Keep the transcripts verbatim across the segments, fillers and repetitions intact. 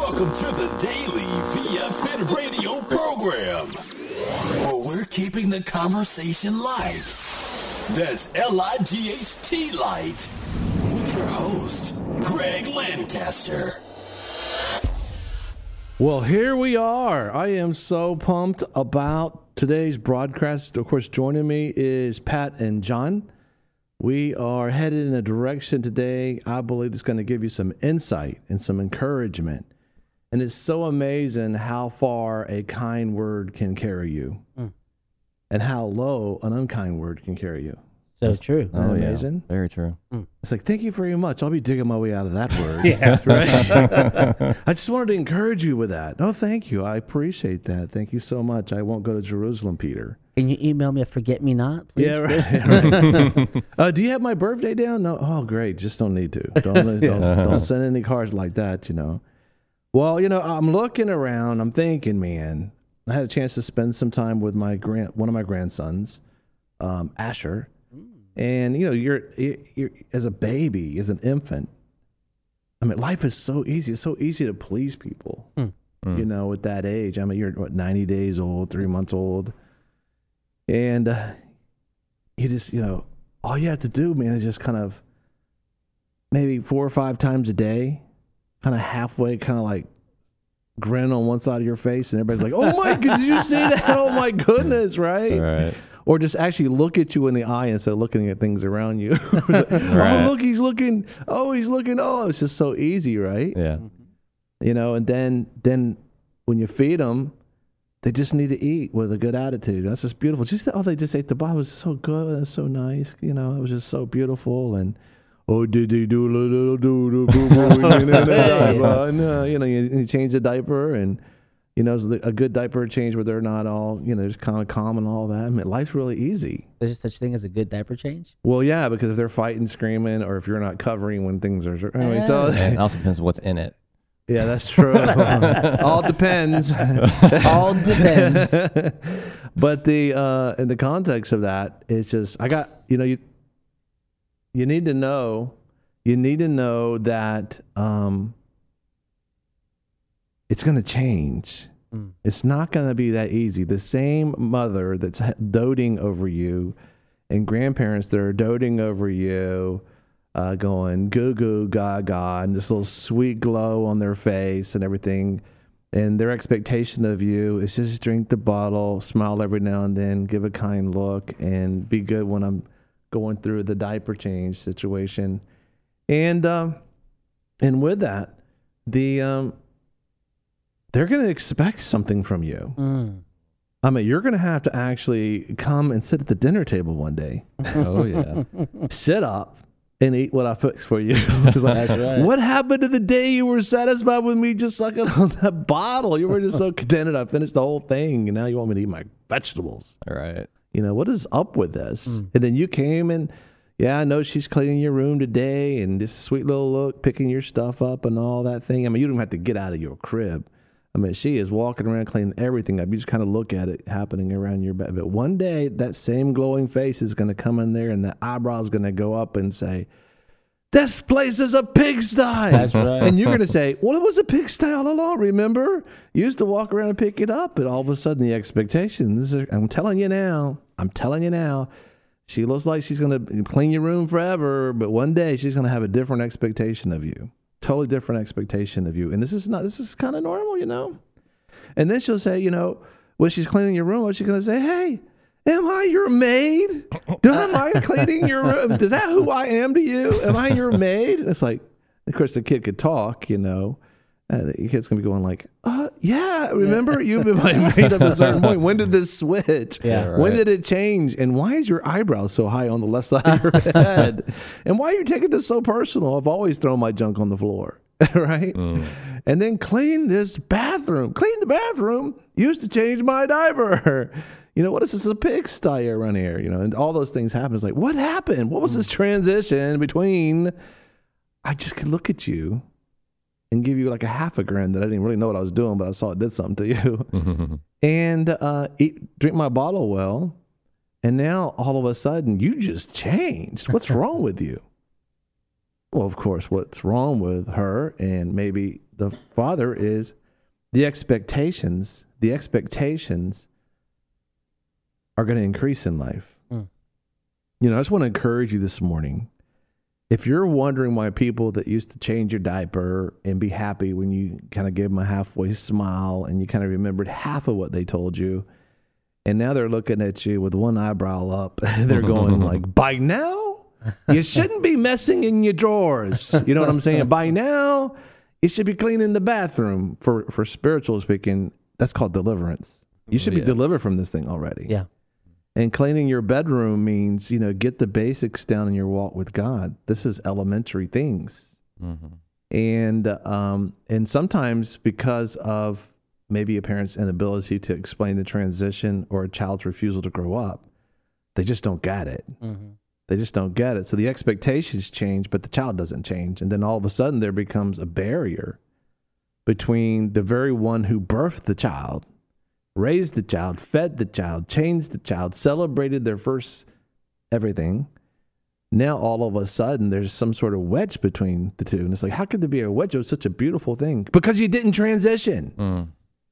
Welcome to the Daily V F N radio program, where we're keeping the conversation light. That's L I G H T light. With your host, Greg Lancaster. Well, here we are. I am so pumped about today's broadcast. Of course, joining me is Pat and John. We are headed in a direction today I believe is going to give you some insight and some encouragement. And it's so amazing how far a kind word can carry you mm. and how low an unkind word can carry you. So That's, true. Oh, amazing. Yeah, very true. Mm. It's like, thank you very much. I'll be digging my way out of that word. Yeah. Right? I just wanted to encourage you with that. Oh, thank you. I appreciate that. Thank you so much. I won't go to Jerusalem, Peter. Can you email me a forget-me-not, please? Yeah, right. right. uh, do you have my birthday down? No. Oh, great. Just don't need to. Don't, don't, don't send any cards like that, you know. Well, you know, I'm looking around. I'm thinking, man, I had a chance to spend some time with my grand, one of my grandsons, um, Asher. And, you know, you're, you're as a baby, as an infant, I mean, life is so easy. It's so easy to please people, mm. you know, at that age. I mean, you're, what, ninety days old, three months old. And uh, you just, you know, all you have to do, man, is just kind of maybe four or five times a day, kind of halfway, kind of like grin on one side of your face. And everybody's like, oh, my, did you see that? Oh, my goodness, right? Right. Or just actually look at you in the eye instead of looking at things around you. Like, right. Oh, look, he's looking. Oh, he's looking. Oh, it's just so easy, right? Yeah. You know, and then then when you feed them, they just need to eat with a good attitude. That's just beautiful. Just oh, they just ate the bottle. It was so good. That's so nice. You know, it was just so beautiful. And oh, did they do little do do boo boo? And uh, you know, you, you change the diaper and. You know, a good diaper change where they're not all, you know, just kind of calm and all that. I mean, life's really easy. There's such thing as a good diaper change? Well, yeah, because if they're fighting, screaming, or if you're not covering when things are... Anyway, yeah. so, it also depends what's in it. Yeah, that's true. All depends. All depends. But the uh, in the context of that, it's just, I got, you know, you you need to know, you need to know that... Um, it's going to change. Mm. It's not going to be that easy. The same mother that's doting over you and grandparents that are doting over you, uh, going goo goo gaga, and this little sweet glow on their face and everything. And their expectation of you is just drink the bottle, smile every now and then, give a kind look, and be good when I'm going through the diaper change situation. And um, and with that, the... Um, they're going to expect something from you. Mm. I mean, you're going to have to actually come and sit at the dinner table one day. Oh, yeah. Sit up and eat what I fixed for you. Like, that's right. What happened to the day you were satisfied with me just sucking on that bottle? You were just so contented. I finished the whole thing, and now you want me to eat my vegetables. All right. You know, what is up with this? Mm. And then you came and, yeah, I know she's cleaning your room today, and this sweet little look, picking your stuff up and all that thing. I mean, you don't have to get out of your crib. I mean, she is walking around cleaning everything up. You just kind of look at it happening around your bed. But one day, that same glowing face is going to come in there, and the eyebrow is going to go up and say, this place is a pigsty. That's right. And you're going to say, well, it was a pigsty all along, remember? You used to walk around and pick it up, and all of a sudden, the expectations, are, I'm telling you now, I'm telling you now, she looks like she's going to clean your room forever, but one day, she's going to have a different expectation of you. Totally different expectation of you. And this is not, this is kind of normal, you know? And then she'll say, you know, when she's cleaning your room, what's she going to say? Hey, am I your maid? Do am I cleaning your room? Is that who I am to you? Am I your maid? It's like, of course, the kid could talk, you know. Uh, the kid's going to be going like, uh, yeah, remember you've been my maid up to a certain point. When did this switch? Yeah, right. When did it change? And why is your eyebrow so high on the left side of your head? And why are you taking this so personal? I've always thrown my junk on the floor, right? Mm. And then clean this bathroom. Clean the bathroom. Used to change my diaper. You know, what is this, a pigsty around here? You know, and all those things happen. It's like, what happened? What was this transition between I just could look at you and give you like a half a grin that I didn't really know what I was doing, but I saw it did something to you. And uh, eat, drink my bottle well, and now all of a sudden you just changed. What's wrong with you? Well, of course, what's wrong with her and maybe the father is the expectations. The expectations are going to increase in life. Mm. You know, I just want to encourage you this morning. If you're wondering why people that used to change your diaper and be happy when you kind of gave them a halfway smile and you kind of remembered half of what they told you, and now they're looking at you with one eyebrow up, they're going like, by now, you shouldn't be messing in your drawers. You know what I'm saying? By now, you should be cleaning the bathroom. For, for spiritual speaking, that's called deliverance. You should Yeah. be delivered from this thing already. Yeah. And cleaning your bedroom means, you know, get the basics down in your walk with God. This is elementary things. Mm-hmm. And um, and sometimes because of maybe a parent's inability to explain the transition or a child's refusal to grow up, they just don't get it. Mm-hmm. They just don't get it. So the expectations change, but the child doesn't change. And then all of a sudden there becomes a barrier between the very one who birthed the child, raised the child, fed the child, changed the child, celebrated their first everything. Now all of a sudden there's some sort of wedge between the two. And it's like, how could there be a wedge? It was such a beautiful thing. Because you didn't transition. Mm.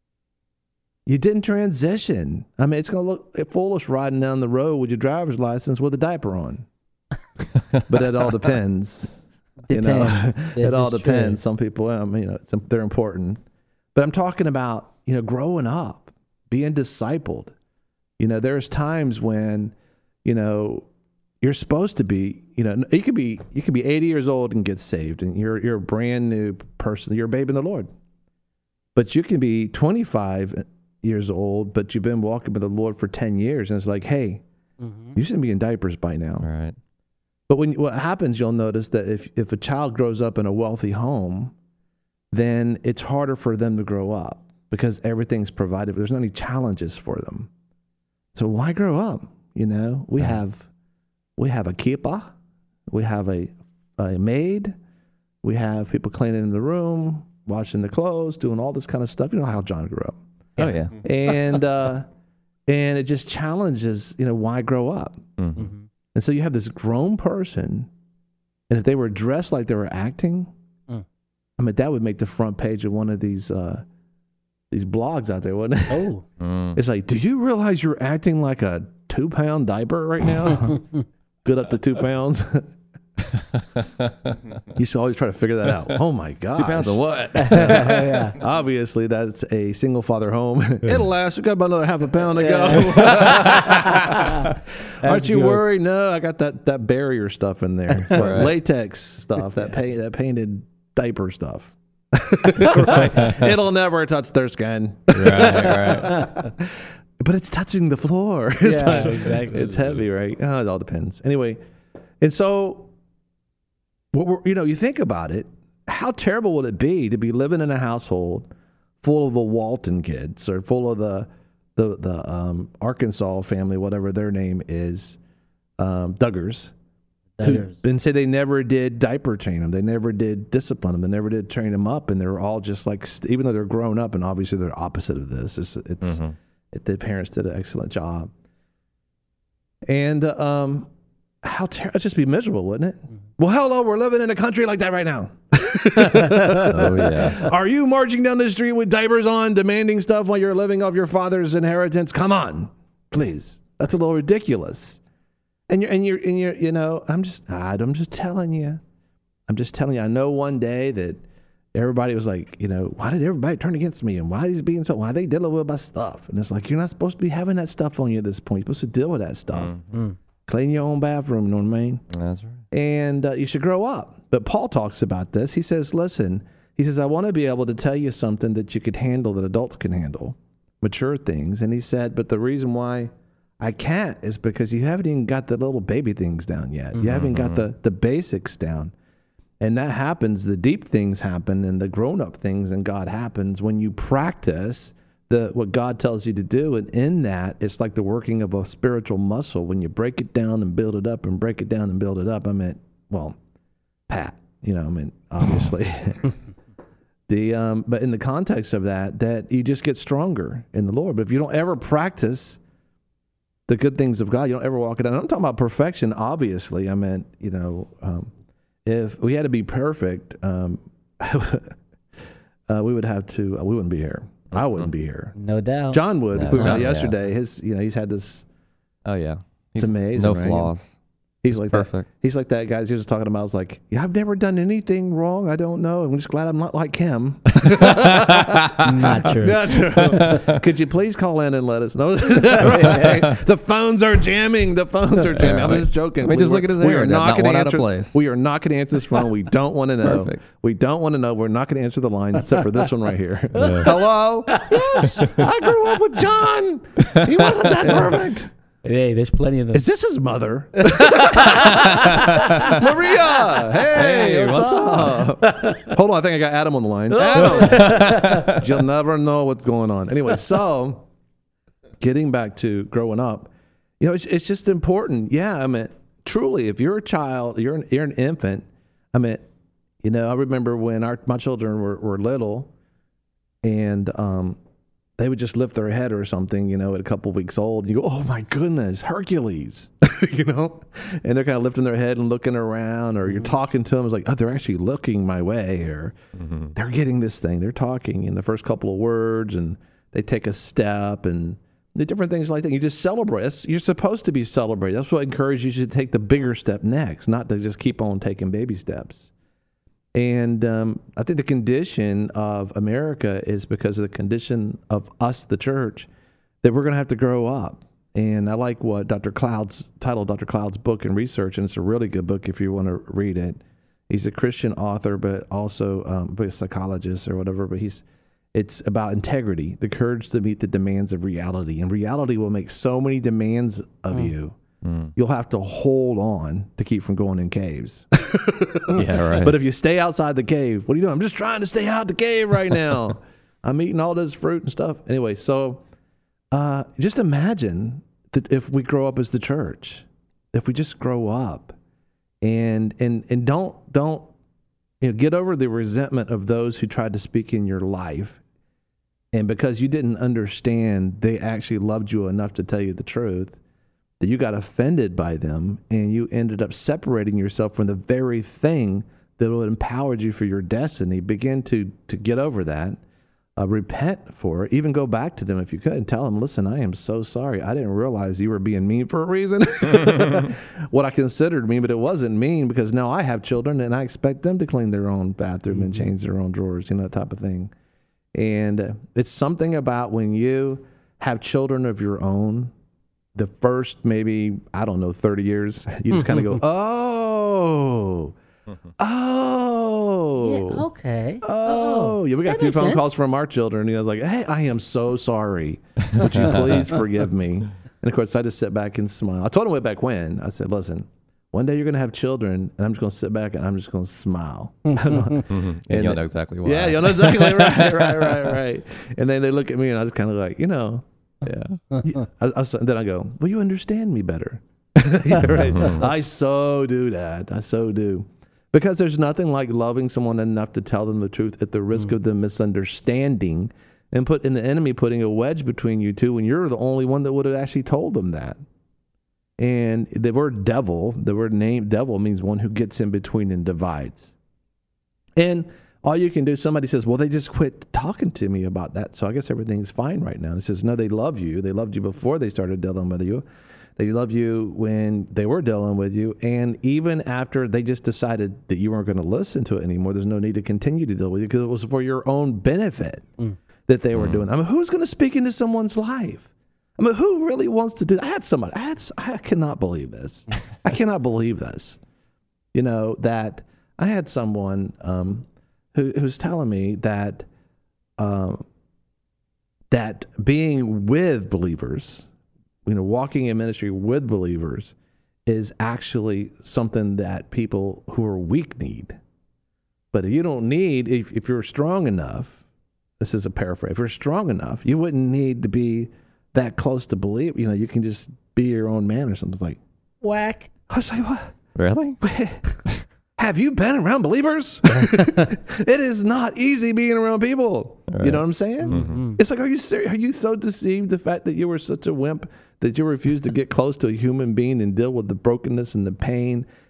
You didn't transition. I mean, it's going to look foolish riding down the road with your driver's license with a diaper on. But it all depends. You know, Depends. it This all is true. depends. Some people, um, you know, it's, they're important. But I'm talking about, you know, growing up, being discipled. You know, there's times when, you know, you're supposed to be, you know, you could be, you could be eighty years old and get saved, and you're you're a brand new person. You're a babe in the Lord. But you can be twenty-five years old, but you've been walking with the Lord for ten years, and it's like, hey, Mm-hmm. you shouldn't be in diapers by now. All right. But when what happens, you'll notice that if, if a child grows up in a wealthy home, then it's harder for them to grow up because everything's provided. There's not any challenges for them. So why grow up? You know, we Right. have we have a keeper, we have a a maid, we have people cleaning the room, washing the clothes, doing all this kind of stuff. You know how John grew up, Oh, yeah. and uh, and it just challenges. You know, why grow up? Mm-hmm. Mm-hmm. And so you have this grown person, and if they were dressed like they were acting, Mm. I mean, that would make the front page of one of these uh, these blogs out there, wouldn't it? Oh. Mm. It's like, do you realize you're acting like a two-pound diaper right now? Good up to two pounds. You should always try to figure that out. Oh, my gosh. Two pounds of what? Yeah. Obviously, that's a single-father home. It'll last. We got about another half a pound to go. Aren't you good. worried? No, I got that, that barrier stuff in there. It's like Right. latex stuff, that paint, that painted diaper stuff. Right. It'll never touch their skin. Right, right. But it's touching the floor. It's Yeah, not- exactly. It's heavy, right? Oh, it all depends. Anyway, and so, what we're, you know, you think about it, how terrible would it be to be living in a household full of the Walton kids or full of the the the um, Arkansas family, whatever their name is, um, Duggars, who- Duggars. and say they never did diaper train them, they never did discipline them, they never did train them up, and they're all just like, st- even though they're grown up, and obviously they're opposite of this. It's, it's Mhm. it, the parents did an excellent job, and uh, um, how ter- it'd just be miserable, wouldn't it? Well, hello, we're living in a country like that right now. Oh, yeah. Are you marching down the street with diapers on, demanding stuff while you're living off your father's inheritance? Come on, please. That's a little ridiculous. And you're, and you're, and you're, you know, I'm just, I'm just telling you. I'm just telling you. I know one day that everybody was like, you know, why did everybody turn against me? And why is being so, why are they dealing with my stuff? And it's like, you're not supposed to be having that stuff on you at this point. You're supposed to deal with that stuff. Mm. Clean your own bathroom, you know what I mean? That's right. And uh, you should grow up. But Paul talks about this. He says, listen, he says, I want to be able to tell you something that you could handle, that adults can handle, mature things. And he said, but the reason why I can't is because you haven't even got the little baby things down yet. You haven't got the, the basics down. And that happens, the deep things happen, and the grown-up things in God happens when you practice the what God tells you to do. And in that, it's like the working of a spiritual muscle. When you break it down and build it up and break it down and build it up, I mean, well, Pat, you know, I mean, obviously. the um, But in the context of that, that you just get stronger in the Lord. But if you don't ever practice the good things of God, you don't ever walk it out. I'm talking about perfection, obviously. I meant, you know, um, if we had to be perfect, um, uh, we would have to. Uh, we wouldn't be here. I wouldn't be here. No doubt. John would. No, we were John, yeah. yesterday. His, you know, he's had this. Oh yeah. It's He's amazing, No right? flaws. He's like Perfect. That, he's like that guy he was talking about. I was like, yeah, I've never done anything wrong. I don't know. I'm just glad I'm not like him. Not true. Not true. Could you please call in and let us know? The phones are jamming. The phones are jamming. Yeah, I'm right. just joking. I mean, just were- look at his we hair. are Not not going one to out of answer. place. We are not going to answer this phone. We don't want to know. Perfect. We don't want to know. We're not going to answer the line except for this one right here. Hello. Yes, I grew up with John. He wasn't that perfect. Hey, there's plenty of them. Is this his mother? Maria! Hey, Hey, what's, what's up? Hold on, I think I got Adam on the line. Adam! You'll never know what's going on. Anyway, so getting back to growing up, you know, it's, it's just important. Yeah, I mean, truly, if you're a child, you're an, you're an infant. I mean, you know, I remember when our my children were, were little, and um, they would just lift their head or something, you know, at a couple weeks old. You go, oh my goodness, Hercules, you know? And they're kind of lifting their head and looking around, or you're talking to them. It's like, oh, they're actually looking my way, or Mm-hmm. they're getting this thing. They're talking in the first couple of words, and they take a step, and the different things like that. You just celebrate. That's, you're supposed to be celebrated. That's what encourages you to take the bigger step next, not to just keep on taking baby steps. And um, I think the condition of America is because of the condition of us, the church, that we're going to have to grow up. And I like what Doctor Cloud's titled Doctor Cloud's book and research, and it's a really good book if you want to read it. He's a Christian author, but also um, a psychologist or whatever. But he's it's about integrity, the courage to meet the demands of reality. And reality will make so many demands of mm. you. Mm. You'll have to hold on to keep from going in caves. Yeah, right. But if you stay outside the cave, what are you doing? I'm just trying to stay out the cave right now. I'm eating all this fruit and stuff. Anyway, so uh, just imagine that if we grow up as the church, if we just grow up and and and don't don't you know get over the resentment of those who tried to speak in your life, and because you didn't understand they actually loved you enough to tell you the truth, that you got offended by them and you ended up separating yourself from the very thing that would empower you for your destiny. Begin to to get over that, uh, repent for it, even go back to them if you could and tell them, listen, I am so sorry. I didn't realize you were being mean for a reason. What I considered mean, but it wasn't mean, because now I have children and I expect them to clean their own bathroom mm-hmm. and change their own drawers, you know, that type of thing. And uh, it's something about when you have children of your own, the first maybe, I don't know, thirty years, you just kind of go, oh, oh, Yeah, okay. oh. Yeah, we got That a few makes phone sense. calls from our children. You know, like, hey, I am so sorry. Would you please forgive me? And of course, I just sit back and smile. I told him way back when, I said, listen, one day you're going to have children, and I'm just going to sit back and I'm just going to smile. Mm-hmm. And, And you'll it- know exactly why. Yeah, you'll know exactly right, right, right, right. And then they look at me, and I was kind of like, you know, yeah. Yeah. I, I, was- then I go, well, you understand me better. Yeah, right. I so do that. I so do. Because there's nothing like loving someone enough to tell them the truth at the risk of them misunderstanding and put in the enemy putting a wedge between you two when you're the only one that would have actually told them that. And the word devil, the word name devil means one who gets in between and divides. And all you can do, somebody says, well, they just quit talking to me about that, so I guess everything's fine right now. And it says, no, they love you. They loved you before they started dealing with you. They love you when they were dealing with you. And even after they just decided that you weren't going to listen to it anymore, there's no need to continue to deal with you because it was for your own benefit mm. that they were mm. doing. I mean, who's going to speak into someone's life? I mean, who really wants to do that? I had somebody, I had, I cannot believe this. I cannot believe this. You know, that I had someone, um, Who, who's telling me that uh, that being with believers, you know, walking in ministry with believers is actually something that people who are weak need. But if you don't need, if, if you're strong enough, this is a paraphrase, if you're strong enough, you wouldn't need to be that close to believe. You know, you can just be your own man or something. It's like, Whack. I was like, what? Really? Have you been around believers? It is not easy being around people. Right. You know what I'm saying? Mm-hmm. It's like, are you serious? Are you so deceived the fact that you were such a wimp that you refused to get close to a human being and deal with the brokenness and the pain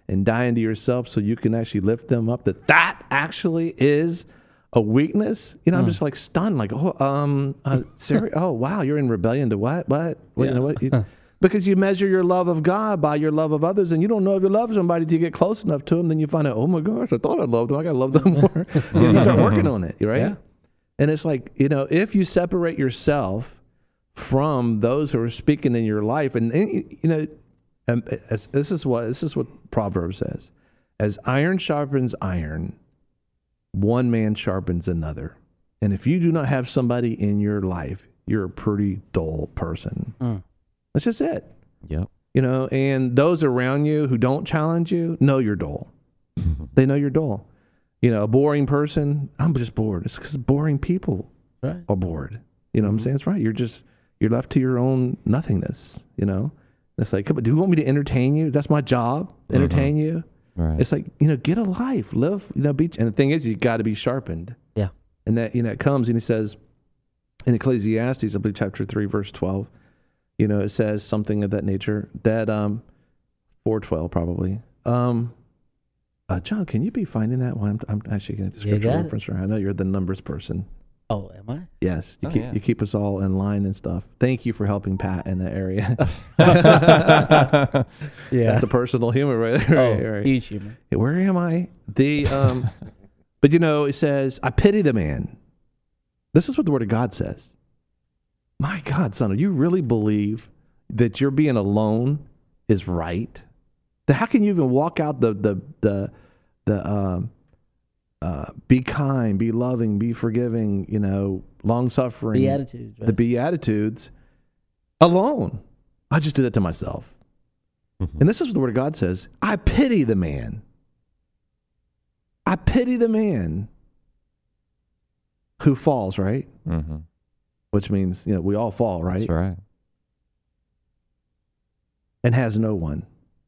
and dying to yourself so you can actually lift them up, that that actually is a weakness. You know, I'm just like stunned, like, oh, um, uh, Sarah, oh, wow, you're in rebellion to what? What? What? You know what? You, because you measure your love of God by your love of others, and you don't know if you love somebody till you get close enough to them. Then you find out, oh my gosh, I thought I loved them. I got to love them more. You know, you start working on it, right? Yeah. And it's like, you know, if you separate yourself from those who are speaking in your life, and, and you know, and as, this is what this is what Proverbs says: as iron sharpens iron, one man sharpens another. And if you do not have somebody in your life, you're a pretty dull person. Mm. That's just it. Yep. You know, and those around you who don't challenge you know you're dull. They know you're dull. You know, a boring person, I'm just bored. It's because boring people Right. are bored. You know Mm-hmm. what I'm saying? It's right. You're just, you're left to your own nothingness, you know? It's like, come on, do you want me to entertain you? That's my job, entertain you. Right. It's like, you know, get a life, live, you know, be, and the thing is, you got to be sharpened. Yeah. And that, you know, it comes and he says in Ecclesiastes, I believe chapter three, verse twelve, you know, it says something of that nature that, um, four twelve probably. Um, uh, John, can you be finding that one? I'm, I'm actually getting the You scripture got it. reference right. I know you're the numbers person. Oh, am I? Yes. You Oh, keep, yeah. you keep us all in line and stuff. Thank you for helping Pat in that area. Yeah. That's a personal humor right there. oh, Right, right. huge humor. Where am I? The um, but you know, it says, "I pity the man." This is what the Word of God says. My God, son, do you really believe that you're being alone is right? Then how can you even walk out the the the the um, uh, be kind, be loving, be forgiving, you know, long suffering, Beatitudes, right? the Beatitudes alone? I just do that to myself. And this is what the Word of God says: I pity the man. I pity the man who falls, right? Mm-hmm. Which means, you know, we all fall, right? That's right. And has no one.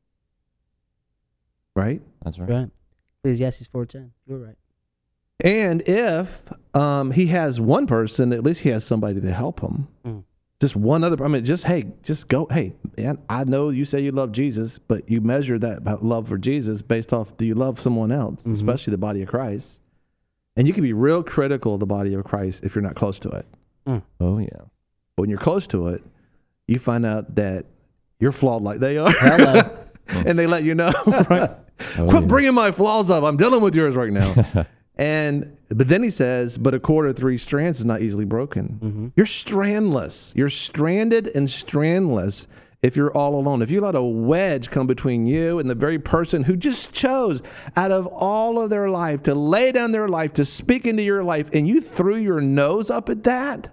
Right? That's right. Right. Ecclesiastes four ten. You're right. And if um, he has one person, at least he has somebody to help him. Mm. Just one other, I mean, just, hey, just go, hey, man, I know you say you love Jesus, but you measure that love for Jesus based off, do you love someone else, Mhm. especially the body of Christ? And you can be real critical of the body of Christ if you're not close to it. Oh, yeah. But when you're close to it, you find out that you're flawed like they are. Hello. And they let you know, right? Oh, Quit yeah. bringing my flaws up. I'm dealing with yours right now. And but then he says, but a cord of three strands is not easily broken. Mhm. You're strandless. You're stranded and strandless if you're all alone. If you let a wedge come between you and the very person who just chose out of all of their life to lay down their life, to speak into your life, and you threw your nose up at that,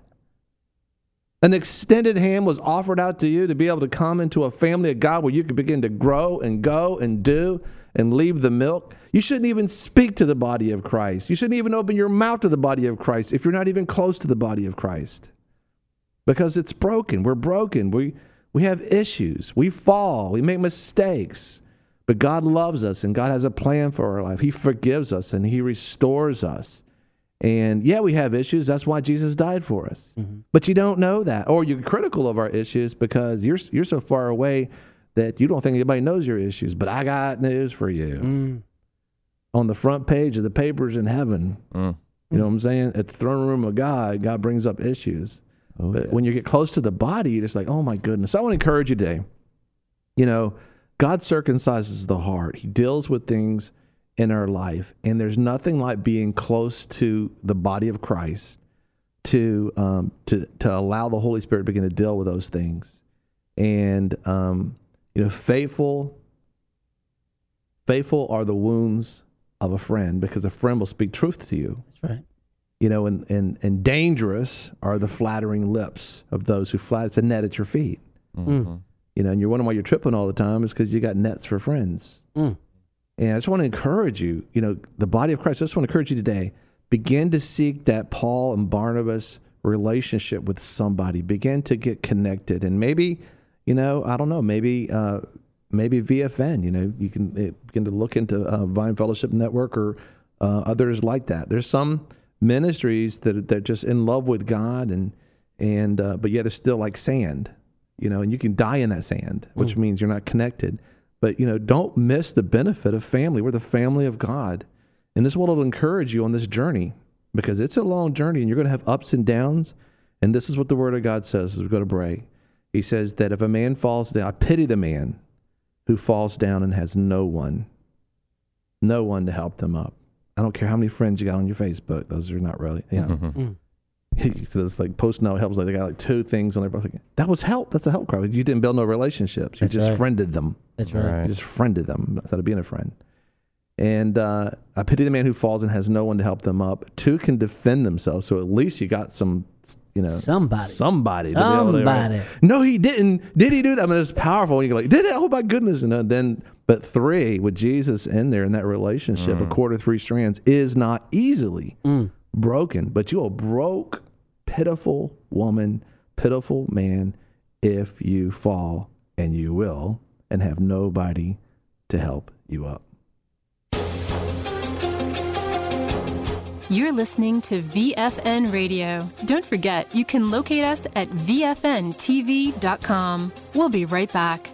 an extended hand was offered out to you to be able to come into a family of God where you could begin to grow and go and do and leave the milk. You shouldn't even speak to the body of Christ. You shouldn't even open your mouth to the body of Christ if you're not even close to the body of Christ. Because it's broken. We're broken. We we have issues. We fall. We make mistakes. But God loves us and God has a plan for our life. He forgives us and He restores us. And yeah, we have issues. That's why Jesus died for us. Mm-hmm. But you don't know that, or you're critical of our issues because you're you're so far away that you don't think anybody knows your issues. But I got news for you. Mm. On the front page of the papers in heaven, Mm. you know what I'm saying? At the throne room of God, God brings up issues. Oh, But yeah. when you get close to the body, you're just like, oh my goodness. So I want to encourage you today. You know, God circumcises the heart. He deals with things in our life. And there's nothing like being close to the body of Christ to um, to to allow the Holy Spirit to begin to deal with those things. And um, you know, faithful, faithful are the wounds of a friend, because a friend will speak truth to you. That's right. You know, and, and, and dangerous are the flattering lips of those who flat. It's a net at your feet. Mhm. You know, and you're wondering why you're tripping all the time is because you got nets for friends. Mm. And I just want to encourage you, you know, the body of Christ, I just want to encourage you today, begin to seek that Paul and Barnabas relationship with somebody. Begin to get connected. And maybe, you know, I don't know, maybe uh, maybe V F N, you know, you can uh, begin to look into uh, Vine Fellowship Network or uh, others like that. There's some ministries that they're just in love with God, and, and uh, but yet they're still like sand, you know, and you can die in that sand, which Mm. means you're not connected. But, you know, don't miss the benefit of family. We're the family of God. And this will encourage you on this journey because it's a long journey and you're going to have ups and downs. And this is what the Word of God says as we go to break. He says that if a man falls down, I pity the man who falls down and has no one, no one to help them up. I don't care how many friends you got on your Facebook. Those are not really, you know. Mm-hmm. He says like posting out helps. Like they got like two things on their. Like, that was help. That's a help cry. You didn't build no relationships. You That's just right. friended them. That's right. You just friended them instead of being a friend. And uh, I pity the man who falls and has no one to help them up. Two can defend themselves. So at least you got some, you know, Somebody. somebody. Somebody. To be able to, right? No, he didn't. Did he do that? I mean, it's powerful. And you're like, did it? Oh my goodness! And then, but three with Jesus in there in that relationship, mm. a cord of three strands is not easily mm. broken. But you a broke, pitiful woman, pitiful man, if you fall, and you will, and have nobody to help you up. You're listening to V F N Radio. Don't forget, you can locate us at V F N T V dot com. We'll be right back.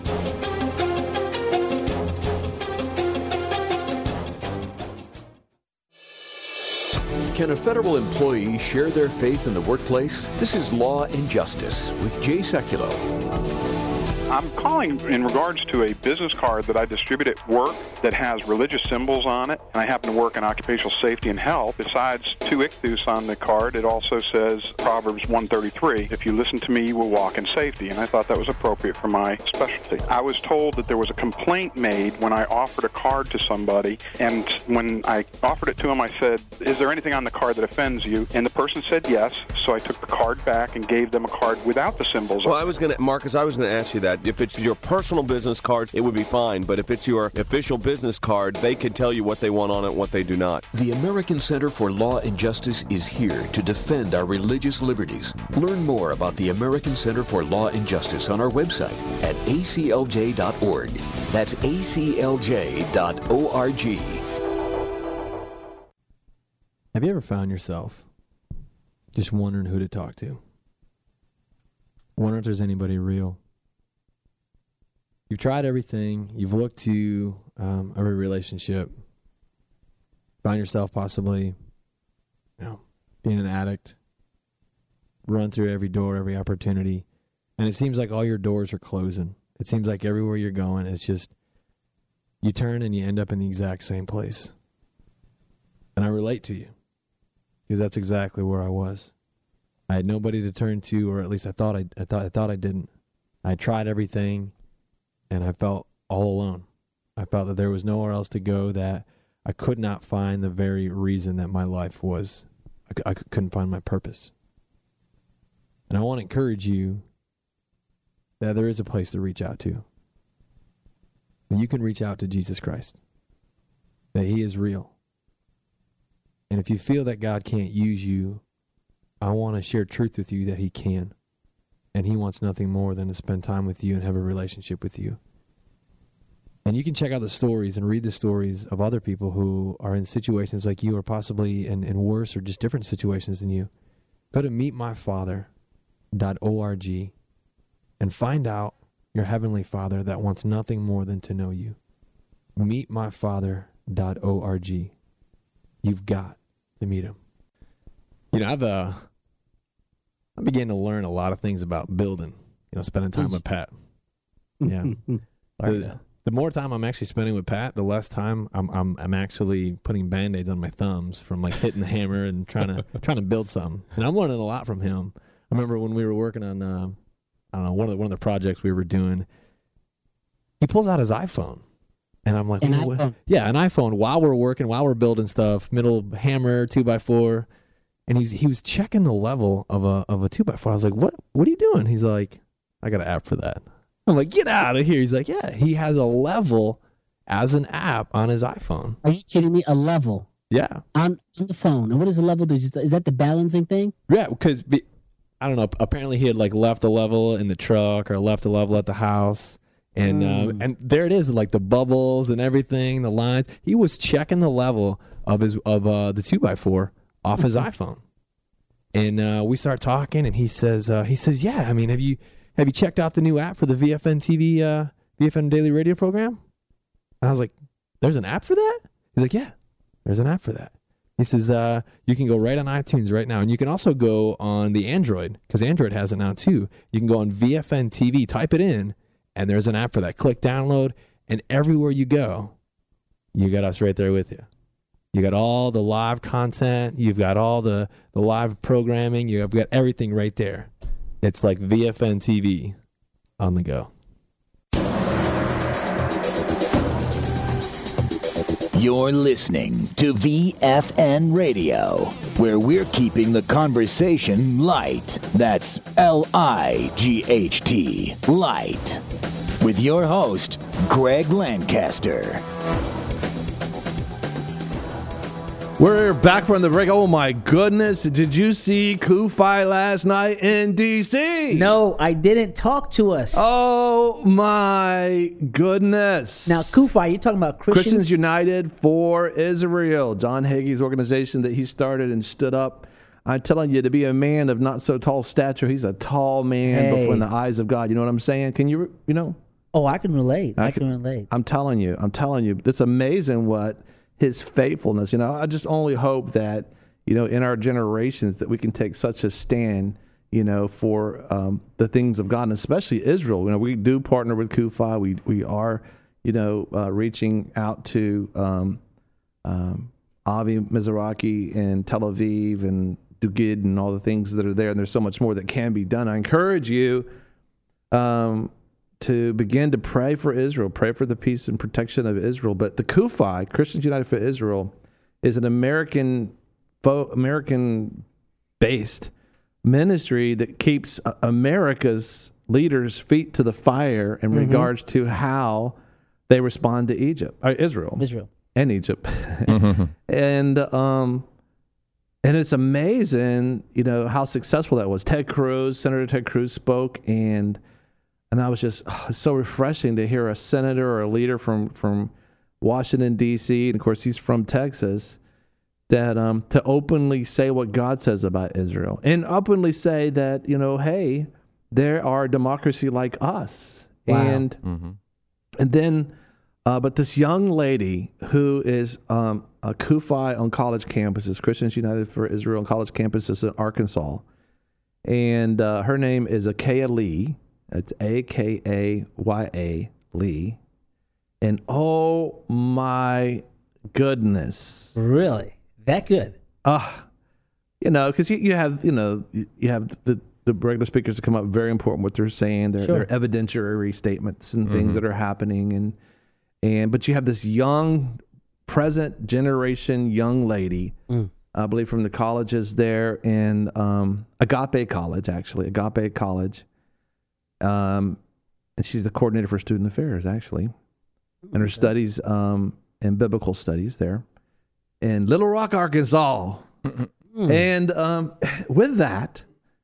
Can a federal employee share their faith in the workplace? This is Law and Justice with Jay Sekulow. I'm calling in regards to a business card that I distribute at work that has religious symbols on it, and I happen to work in occupational safety and health. Besides two ichthus on the card, it also says Proverbs one thirty-three, if you listen to me, you will walk in safety, and I thought that was appropriate for my specialty. I was told that there was a complaint made when I offered a card to somebody, and when I offered it to him, I said, is there anything on the card that offends you? And the person said yes, so I took the card back and gave them a card without the symbols well, on it. I was going to, Marcus, I was going to ask you that. If it's your personal business card, it would be fine. But if it's your official business card, they can tell you what they want on it and what they do not. The American Center for Law and Justice is here to defend our religious liberties. Learn more about the American Center for Law and Justice on our website at A C L J dot org. That's A C L J dot org. Have you ever found yourself just wondering who to talk to? Wondering if there's anybody real? You've tried everything. You've looked to um, every relationship. Find yourself possibly, you know, being an addict. Run through every door, every opportunity. And it seems like all your doors are closing. It seems like everywhere you're going, it's just, you turn and you end up in the exact same place. And I relate to you. Because that's exactly where I was. I had nobody to turn to, or at least I thought I, I thought I thought I didn't. I tried everything. And I felt all alone. I felt that there was nowhere else to go, that I could not find the very reason that my life was. I, I couldn't find my purpose. And I want to encourage you that there is a place to reach out to. You can reach out to Jesus Christ. That he is real. And if you feel that God can't use you, I want to share truth with you that he can. And he wants nothing more than to spend time with you and have a relationship with you. And you can check out the stories and read the stories of other people who are in situations like you, or possibly in, in worse or just different situations than you. Go to meet my father dot org and find out your heavenly Father that wants nothing more than to know you. meet my father dot org. You've got to meet him. You know, I've uh, I began to learn a lot of things about building, you know, spending time with Pat. Yeah. the, the more time I'm actually spending with Pat, the less time I'm I'm I'm actually putting Band-Aids on my thumbs from like hitting the hammer and trying to trying to build something. And I'm learning a lot from him. I remember when we were working on uh, I don't know, one of the one of the projects we were doing, he pulls out his iPhone. And I'm like, an what? iPhone. Yeah, an iPhone while we're working, while we're building stuff, middle hammer, two by four. And he's he was checking the level of a of a two by four. I was like, what what are you doing? He's like, I got an app for that. I'm like, get out of here. He's like, yeah, he has a level as an app on his iPhone. Are you kidding me? A level? Yeah. On, on the phone. And what is the level? Is that the balancing thing? Yeah, because, I don't know, apparently he had like left a level in the truck or left a level at the house. And mm. um, and there it is, like the bubbles and everything, the lines. He was checking the level of his of uh, the two by four off his iPhone. And uh, we start talking, and he says, uh, he says, yeah, I mean, have you... Have you checked out the new app for the V F N T V uh, V F N Daily Radio program? And I was like, there's an app for that? He's like, yeah, there's an app for that. He says, uh, you can go right on iTunes right now. And you can also go on the Android, because Android has it now too. You can go on V F N T V, type it in, and there's an app for that. Click download, and everywhere you go, you got us right there with you. You got all the live content. You've got all the, the live programming. You've got everything right there. It's like V F N T V on the go. You're listening to V F N Radio, where we're keeping the conversation light. That's L I G H T, light. With your host, Greg Lancaster. We're back from the break. Oh my goodness. Did you see Kufi last night in D C? No, I didn't. Talk to us. Oh my goodness. Now, Kufi, you're talking about Christians? Christians United for Israel. John Hagee's organization that he started and stood up. I'm telling you, to be a man of not so tall stature, he's a tall man Hey. before in the eyes of God. You know what I'm saying? Can you, you know? Oh, I can relate. I, I can can- relate. I'm telling you, I'm telling you, it's amazing what his faithfulness, you know, I just only hope that, you know, in our generations that we can take such a stand, you know, for um, the things of God, and especially Israel. You know, we do partner with Kufi. We we are, you know, uh, reaching out to um, um, Avi Mizrahi and Tel Aviv and Dugid and all the things that are there. And there's so much more that can be done. I encourage you um, to begin to pray for Israel, pray for the peace and protection of Israel. But the Kufi, Christians United for Israel, is an American, fo- American-based ministry that keeps uh, America's leaders' feet to the fire in Mhm. regards to how they respond to Egypt, or Israel, Israel. and Egypt, and um, and it's amazing, you know, how successful that was. Ted Cruz, Senator Ted Cruz spoke, and and I was just oh, it's so refreshing to hear a senator or a leader from from Washington D C, and of course he's from Texas, that um to openly say what God says about Israel, and openly say that, you know, hey, there are a democracy like us, Wow. and Mm-hmm. and then, uh, but this young lady who is um, a Kufi on college campuses, Christians United for Israel on college campuses in Arkansas, and uh, her name is Akaya Lee. It's A K A Y A Lee, and oh my goodness, Really? That good? uh, you know, because you, you have, you know, you you have the, the regular speakers that come up, very important what they're saying, their, Sure. their evidentiary statements and things Mhm. that are happening. And, and, but you have this young, present generation young lady, Mm. I believe from the colleges there in um, Agape College, actually, Agape College. Um, and she's the coordinator for student affairs, actually, and her studies um, in biblical studies there in Little Rock, Arkansas. Mm. And um, with that,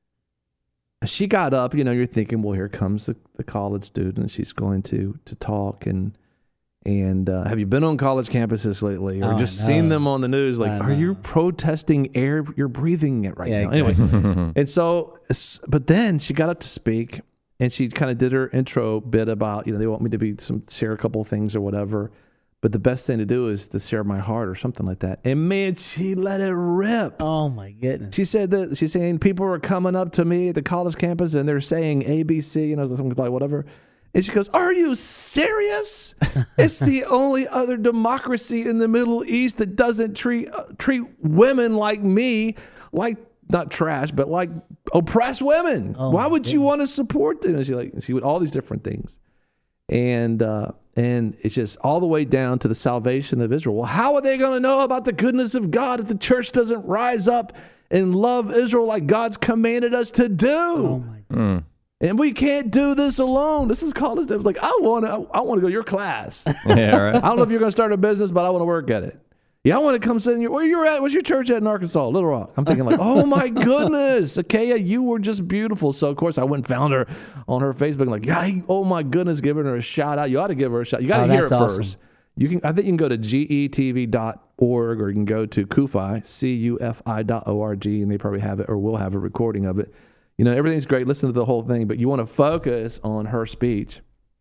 she got up. You know, you're thinking, well, here comes the, the college student. She's going to to talk. And and uh, have you been on college campuses lately, or Oh, just I seen know. them on the news? Like, I are you know. protesting air? You're breathing it right Yeah, now. Anyway, Mm-hmm. and so, s- but then she got up to speak, and she kind of did her intro bit about, you know, they want me to be some share a couple of things or whatever. But the best thing to do is to share my heart or something like that. And man, she let it rip. Oh, my goodness. She said that she's saying people are coming up to me at the college campus and they're saying A B C, you know, something like whatever. And she goes, "Are you serious? It's the only other democracy in the Middle East that doesn't treat uh, treat women like me, like not trash, but like oppressed women. Oh, Why my would you want to support them?" And she like she would all these different things. And uh, and it's just all the way down to the salvation of Israel. Well, how are they going to know about the goodness of God if the church doesn't rise up and love Israel like God's commanded us to do? Oh, my Mm. And we can't do this alone. This is college. Like, I want to I want to go to your class. Yeah, right. I don't know if you're going to start a business, but I want to work at it. Yeah, I want to come sit in your, where you're at. Where's your church at in Arkansas? Little Rock. I'm thinking like, oh my goodness, Akaya, you were just beautiful. So of course I went and found her on her Facebook. Like, yeah, oh my goodness, giving her a shout out. You ought to give her a shout. You got to Oh, hear it that's awesome. first. You can. I think you can go to G E T V dot org or you can go to Kufi, C U F I dot O R G, and they probably have it or will have a recording of it. You know, everything's great. Listen to the whole thing, but you want to focus on her speech.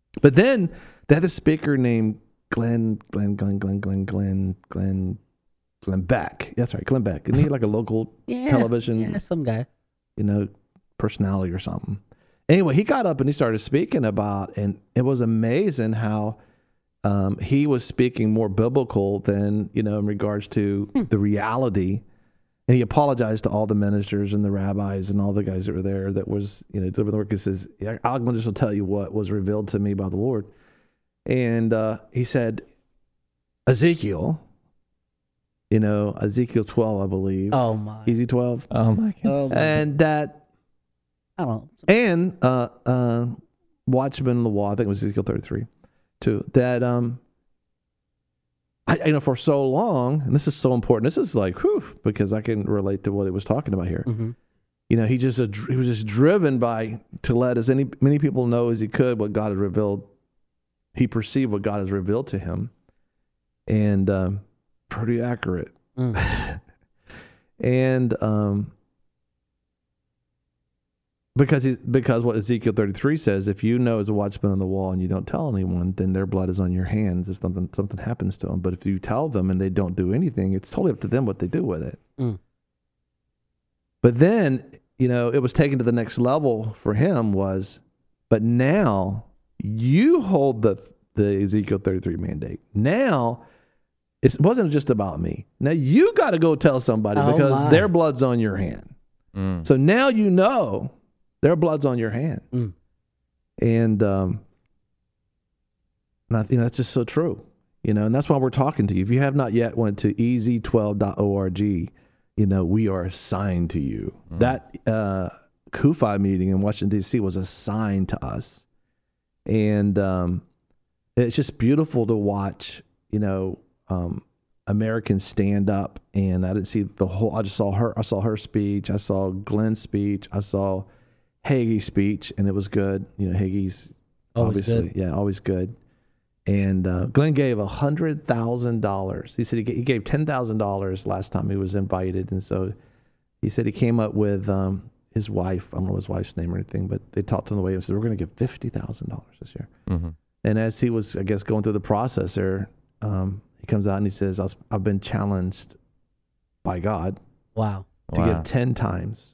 But then they had a speaker named Glenn, Glenn, Glenn, Glenn, Glenn, Glenn, Glenn, Glenn Beck. That's right, Glenn Beck. Isn't he like a local Yeah, television, yeah, some guy. you know, personality or something? Anyway, he got up and he started speaking about, and it was amazing how um, he was speaking more biblical than, you know, in regards to Hmm. the reality. And he apologized to all the ministers and the rabbis and all the guys that were there that was, you know, doing the work. He says, yeah, I'm just will tell you what was revealed to me by the Lord. And uh, he said, Ezekiel, you know, Ezekiel twelve, I believe. Oh, my. Easy twelve. Oh, my God. Oh, my. And that, I don't know. and uh, uh, Watchman on the Wall, I think it was Ezekiel thirty-three, too, that, um, I, you know, for so long, and this is so important, this is like, whew, because I can relate to what it was talking about here. Mm-hmm. You know, he just he was just driven by to let as any many people know as he could what God had revealed. He perceived what God has revealed to him, and um, pretty accurate. Mm. and um, because he, because what Ezekiel thirty-three says, if you know as a watchman on the wall and you don't tell anyone, then their blood is on your hands if something something happens to them. But if you tell them and they don't do anything, it's totally up to them what they do with it. Mm. But then, you know, it was taken to the next level for him was, but now you hold the the Ezekiel thirty-three mandate. Now it wasn't just about me. Now you got to go tell somebody Oh, because my. their blood's on your hand. Mm. So now you know their blood's on your hand. Mm. And um, and I, you know, that's just so true. You know, and that's why we're talking to you. If you have not yet went to e z twelve dot org, you know, we are assigned to you. Mm. That uh, C U F I meeting in Washington, D C was assigned to us. And um, it's just beautiful to watch, you know, um, Americans stand up. And I didn't see the whole, I just saw her, I saw her speech. I saw Glenn's speech. I saw Hagee's speech, and it was good. You know, Hagee's Always obviously, good. yeah, always good. And uh, Glenn gave one hundred thousand dollars. He said he gave, he gave ten thousand dollars last time he was invited. And so he said he came up with um, his wife. I don't know his wife's name or anything, but they talked to him the way and said, we're going to give fifty thousand dollars this year. Mm-hmm. And as he was, I guess, going through the process there, um, he comes out and he says, I've been challenged by God Wow. to Wow. give ten times.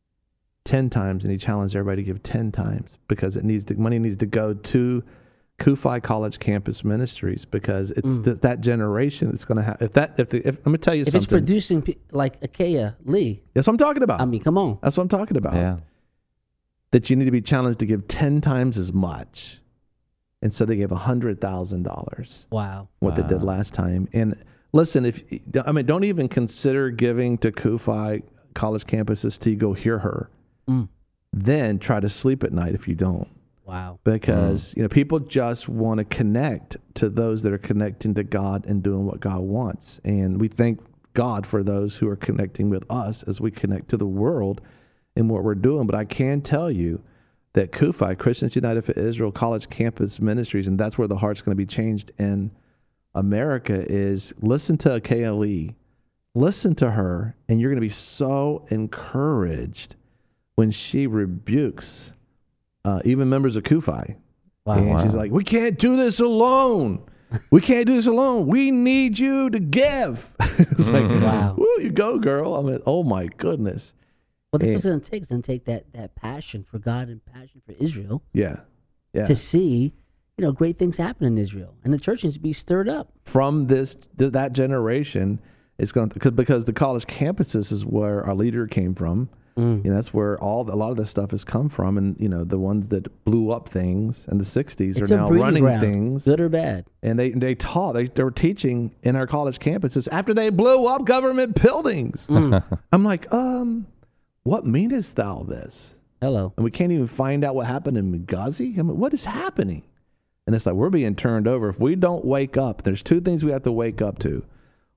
ten times. And he challenged everybody to give ten times because it needs to, money needs to go to C U F I College Campus Ministries because it's Mm. th- that generation that's going to have, if that, if, the, if let me tell you If something. it's producing pe- like Achaia Lee, That's what I'm talking about. I mean, come on. That's what I'm talking about. Yeah. That you need to be challenged to give ten times as much. And so they gave one hundred thousand dollars. Wow. What they did Wow. last time. And listen, if I mean, don't even consider giving to C U F I college campuses till you go hear her. Mm. Then try to sleep at night if you don't. Wow. Because you know people just want to connect to those that are connecting to God and doing what God wants. And we thank God for those who are connecting with us as we connect to the world in what we're doing. But I can tell you that C U F I, Christians United for Israel College Campus Ministries, and that's where the heart's going to be changed in America, is listen to K L E, listen to her, and you're going to be so encouraged when she rebukes uh, even members of C U F I. Wow. And Wow. she's like, we can't do this alone. We can't do this alone. We need you to give. It's like, Wow. woo, you go, girl. I mean, oh my goodness. Well, that's And- what it's going to take. It's going to take that, that passion for God and passion for Israel Yeah. Yeah. to see, you know, great things happen in Israel. And the church needs to be stirred up. From this, th- that generation, it's going to, because the college campuses is where our leader came from. Mm. You know, that's where all a lot of this stuff has come from. And, you know, the ones that blew up things in the sixties It's are a now breeding running ground, things. good or bad. And they, they taught, they, they were teaching in our college campuses after they blew up government buildings. Mm. I'm like, um, what meanest thou this? Hello. And we can't even find out what happened in Benghazi. I mean, what is happening? And it's like, we're being turned over. If we don't wake up, there's two things we have to wake up to.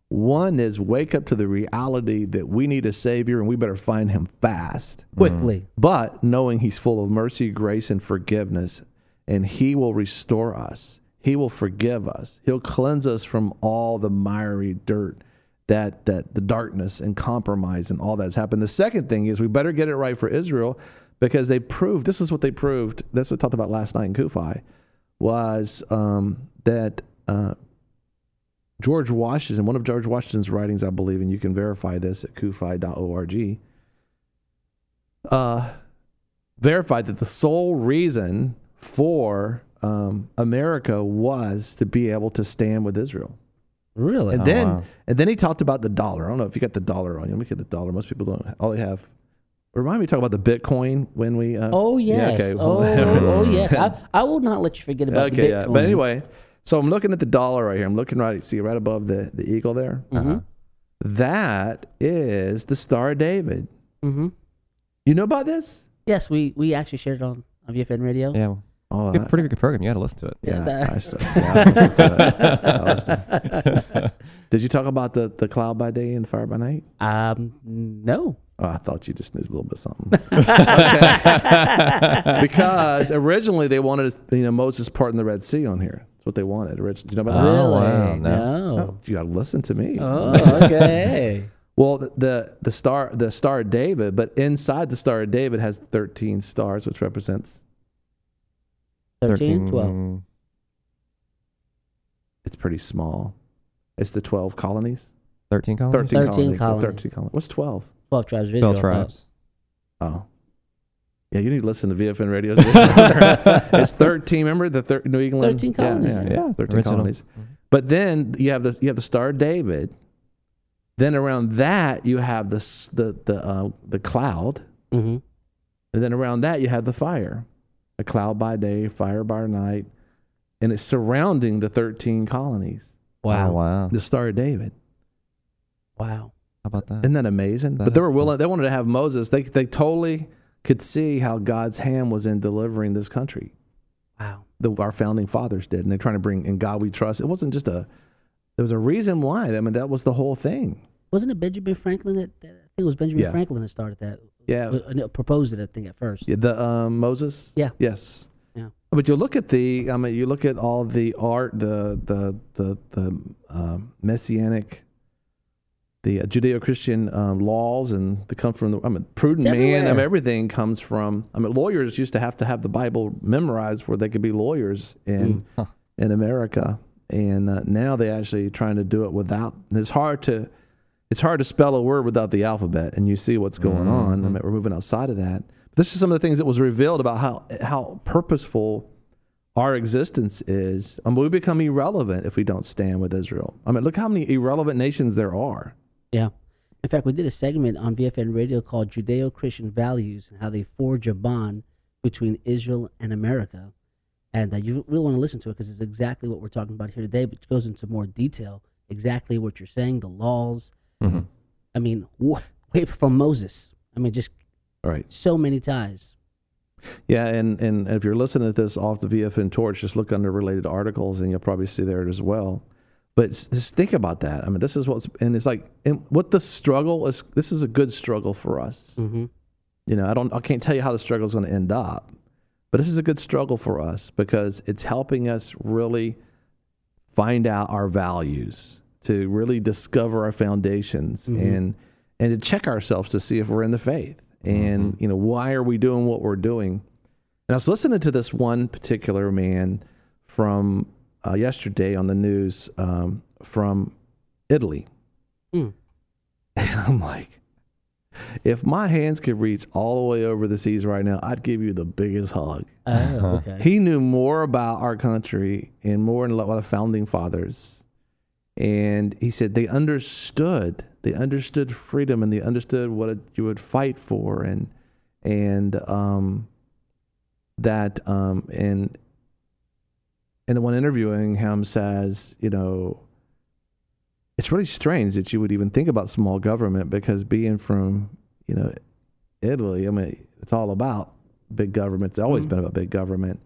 One is wake up to the reality that we need a Savior and we better find him fast. Quickly. But knowing he's full of mercy, grace, and forgiveness, and he will restore us. He will forgive us. He'll cleanse us from all the miry dirt, that that the darkness and compromise and all that's happened. The second thing is we better get it right for Israel because they proved, this is what they proved, that's what we talked about last night in C U F I, was um, that uh, George Washington, one of George Washington's writings, I believe, and you can verify this at kufi dot org, uh, verified that the sole reason for um, America was to be able to stand with Israel. Really? And Oh, then, wow. and then he talked about the dollar. I don't know if you got the dollar on you. Let me get the dollar. Most people don't. All they have. Remind me to talk about the Bitcoin when we. Uh, Oh yes. Yeah, okay. Oh, oh yes. I, I will not let you forget about the Okay, Bitcoin. yeah. But anyway, so I'm looking at the dollar right here. I'm looking right. See right above the the eagle there. Mhm. That is the Star of David. Mm-hmm. You know about this? Yes, we we actually shared it on, on V F N Radio. Yeah. Oh, Good, I- pretty good program. You got to listen to it. Yeah, that- I still- yeah, I listened to it. I listened. Did you talk about the, the cloud by day and the fire by night? Um, no. Oh, I thought you just knew a little bit something. Okay. Because originally they wanted, you know, Moses parting the Red Sea on here. That's what they wanted originally. Do you know about that? Really? Oh, wow, no. No. Oh, you got to listen to me. Oh, okay. Well, the, the the star the Star of David, but inside the Star of David has thirteen stars, which represents. thirteen, twelve. It's pretty small. It's the twelve colonies. thirteen colonies? Thirteen, thirteen colonies. colonies. Thirteen colonies. What's twelve? twelve tribes of Israel. twelve tribes. Oh. Yeah, you need to listen to V F N Radio. It's thirteen. Remember the thir- New England? thirteen colonies. Yeah, yeah, Yeah, thirteen original. colonies. But then you have the you have the Star of David. Then around that you have the s- the the uh, the cloud, Mm-hmm. and then around that you have the fire, a cloud by day, fire by night, and it's surrounding the thirteen colonies. Wow. Oh, wow. The Star of David. Wow. How about that? Isn't that amazing? That but they is were willing. cool. They wanted to have Moses. They they totally could see how God's hand was in delivering this country. Wow. The, our founding fathers did, and they're trying to bring in God we trust. It wasn't just a. There was a reason why. I mean, that was the whole thing. Wasn't it Benjamin Franklin that, that I think it was Benjamin Yeah. Franklin that started that? Yeah. Uh, no, proposed it, I think, at first. Yeah, the um, Moses. Yeah. Yes. Yeah. But you look at the. I mean, you look at all the art, the the the the um, messianic, the uh, Judeo-Christian um, laws, and they come from the. I mean, prudent It's man. I mean, everywhere. everything comes from. I mean, lawyers used to have to have the Bible memorized where they could be lawyers in Mm. in America, and uh, now they actually trying to do it without. And it's hard to. It's hard to spell a word without the alphabet, and you see what's going on. I Mhm. mean, we're moving outside of that. This is some of the things that was revealed about how how purposeful our existence is. I mean, we become irrelevant if we don't stand with Israel. I mean, look how many irrelevant nations there are. Yeah. In fact, we did a segment on V F N Radio called Judeo-Christian Values and how they forge a bond between Israel and America. And uh, you really want to listen to it because it's exactly what we're talking about here today, but it goes into more detail, exactly what you're saying, the laws. Mm-hmm. I mean, wh- way from Moses. I mean, just All right. so many ties. Yeah, and, and if you're listening to this off the V F N Torch, just look under related articles, and you'll probably see there as well. But s- just think about that. I mean, this is what's, and it's like, and what the struggle is. This is a good struggle for us. Mm-hmm. You know, I don't, I can't tell you how the struggle is going to end up, but this is a good struggle for us because it's helping us really find out our values, to really discover our foundations, Mhm. and and to check ourselves to see if we're in the faith, and Mhm. you know, why are we doing what we're doing. And I was listening to this one particular man from uh, yesterday on the news um, from Italy, Mm. and I'm like, if my hands could reach all the way over the seas right now, I'd give you the biggest hug. Oh, okay. He knew more about our country and more in love with the founding fathers. And he said they understood, they understood freedom, and they understood what it, you would fight for, and and um, that um, and and the one interviewing him says, you know, it's really strange that you would even think about small government, because being from, you know, Italy, I mean, it's all about big government. It's always Mhm. been about big government.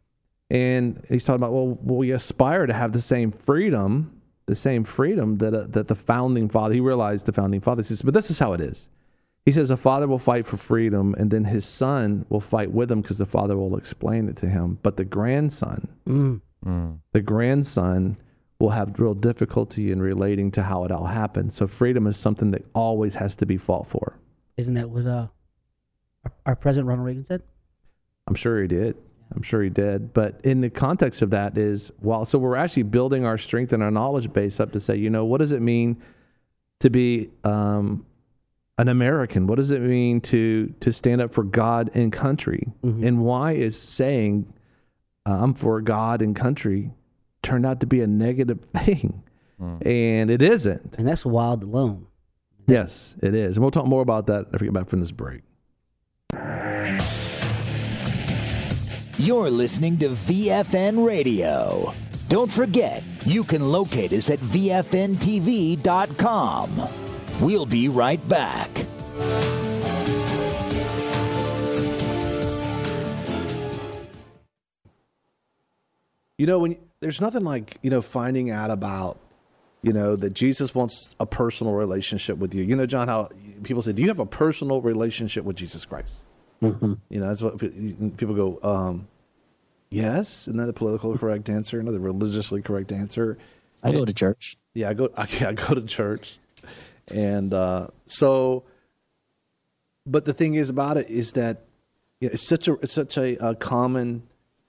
And he's talking about, well, well, we aspire to have the same freedom, the same freedom that uh, that the founding father, he realized the founding father says, but this is how it is. He says a father will fight for freedom, and then his son will fight with him because the father will explain it to him. But the grandson, Mm. Mm. the grandson will have real difficulty in relating to how it all happened. So freedom is something that always has to be fought for. Isn't that what uh, our, our President Ronald Reagan said? I'm sure he did. I'm sure he did. But in the context of that is, well, so we're actually building our strength and our knowledge base up to say, you know, what does it mean to be um, an American? What does it mean to to stand up for God and country? Mm-hmm. And why is saying uh, I'm for God and country turned out to be a negative thing? Mm. And it isn't. And that's wild alone. Yes, it is. And we'll talk more about that if we get back from this break. You're listening to V F N Radio. Don't forget, you can locate us at V F N T V dot com. We'll be right back. You know, when there's nothing like, you know, finding out about, you know, that Jesus wants a personal relationship with you. You know, John, how people say, do you have a personal relationship with Jesus Christ? Mm-hmm. You know, that's what people go, um, yes. Isn't that the political correct answer? Another religiously correct answer. I go to church. Yeah, I go, I, I go to church. And uh, so, but the thing is about it is that, you know, it's such a, it's such a, a common,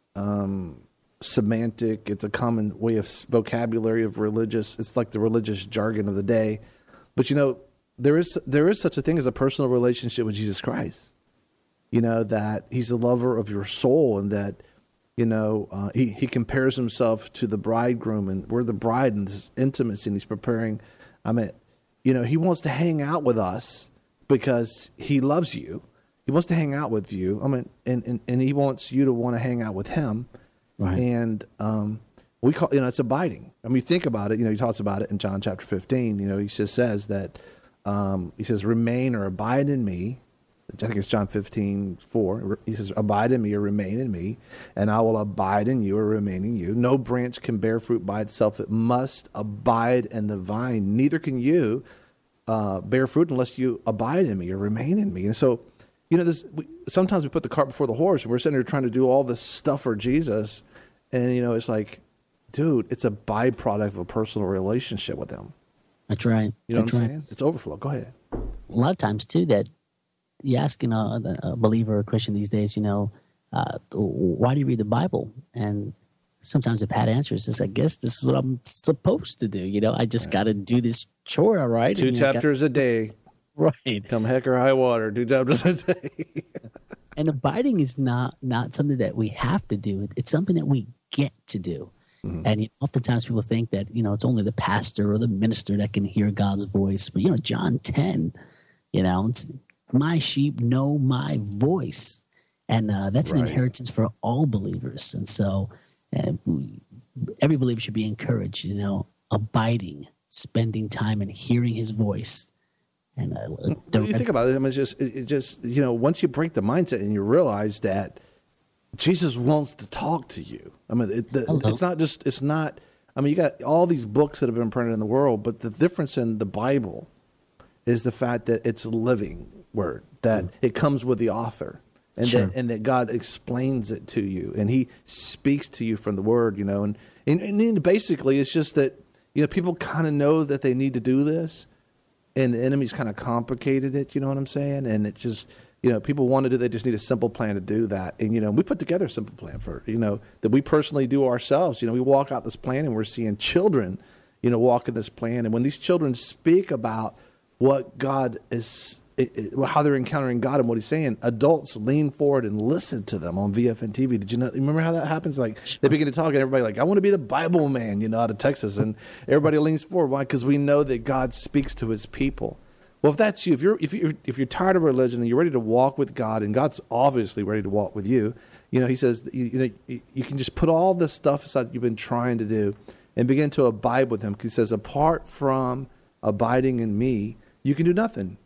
um, semantic, it's a common way of vocabulary of religious, it's like the religious jargon of the day. But you know, there is there is such a thing as a personal relationship with Jesus Christ. You know, that he's the lover of your soul, and that, you know, uh, he, he compares himself to the bridegroom, and we're the bride in this intimacy, and he's preparing. I mean, you know, he wants to hang out with us because he loves you. He wants to hang out with you. I mean, and, and, and he wants you to want to hang out with him. Right. And um, we call, you know, it's abiding. I mean, think about it. You know, he talks about it in John chapter fifteen. You know, he just says that, um, he says, remain or abide in me. I think it's John fifteen four. He says, abide in me or remain in me, and I will abide in you or remain in you. No branch can bear fruit by itself. It must abide in the vine. Neither can you uh, bear fruit unless you abide in me or remain in me. And so, you know, this, we, sometimes we put the cart before the horse, and we're sitting there trying to do all this stuff for Jesus. And, you know, it's like, dude, it's a byproduct of a personal relationship with him. That's right. You know That's what I'm right. saying? It's overflow. Go ahead. A lot of times, too, that you ask, you know, a believer or a Christian these days, you know, uh, why do you read the Bible? And sometimes the pat answer is just, I guess this is what I'm supposed to do. You know, I just right. got to do this chore, all right? Two and, chapters gotta, a day. Right. Come heck or high water, two chapters a day. And abiding is not not something that we have to do. It's something that we get to do. Mm-hmm. And you know, oftentimes people think that, you know, it's only the pastor or the minister that can hear God's voice. But, you know, John ten, you know, it's, my sheep know my voice. And uh, that's right. an inheritance for all believers. And so uh, we, every believer should be encouraged, you know, abiding, spending time and hearing his voice. And uh, the, you think about it, I mean, it's just, it just, you know, once you break the mindset and you realize that Jesus wants to talk to you. I mean, it, the, it's not just, it's not, I mean, you got all these books that have been printed in the world, but the difference in the Bible is the fact that it's a living word, that mm. it comes with the author, and, sure. that, and that God explains it to you, and he speaks to you from the word, you know, and, and, and basically it's just that, you know, people kind of know that they need to do this, and the enemy's kind of complicated it, you know what I'm saying? And it just, you know, people want to do, they just need a simple plan to do that. And, you know, we put together a simple plan for, you know, that we personally do ourselves. You know, we walk out this plan and we're seeing children, you know, walk in this plan. And when these children speak about what God is, it, it, how they're encountering God and what he's saying, adults lean forward and listen to them on V F N T V. Did you know, remember how that happens? Like they begin to talk and everybody like, I want to be the Bible man, you know, out of Texas. And everybody leans forward. Why? Because we know that God speaks to his people. Well, if that's you, if you're if you're if you're tired of religion and you're ready to walk with God, and God's obviously ready to walk with you, you know, he says you, you know you, you can just put all the stuff aside that you've been trying to do and begin to abide with him. He says, apart from abiding in me, you can do nothing.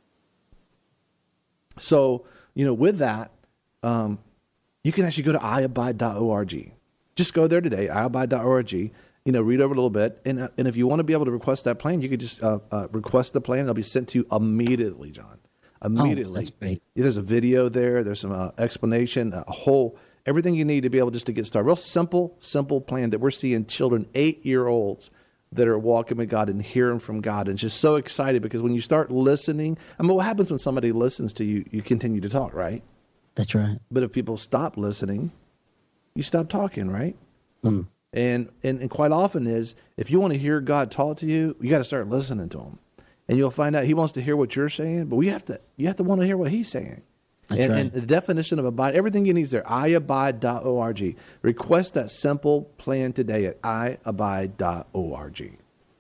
So, you know, with that, um, you can actually go to i abide dot org. Just go there today, i abide dot org. You know, read over a little bit, and uh, and if you want to be able to request that plan, you could just uh, uh, request the plan. It'll be sent to you immediately, John. Immediately. Oh, that's great. Yeah, there's a video there. There's some uh, explanation, a whole everything you need to be able just to get started. Real simple, simple plan that we're seeing children, eight-year-olds, that are walking with God and hearing from God, and just so excited because when you start listening, I mean, what happens when somebody listens to you? You continue to talk, right? That's right. But if people stop listening, you stop talking, right? Mm. And, and and quite often is, if you want to hear God talk to you, you got to start listening to him. And you'll find out he wants to hear what you're saying, but we have to you have to want to hear what he's saying. That's and, right. and the definition of abide, everything you need is there, i abide dot org. Request that simple plan today at i abide dot org.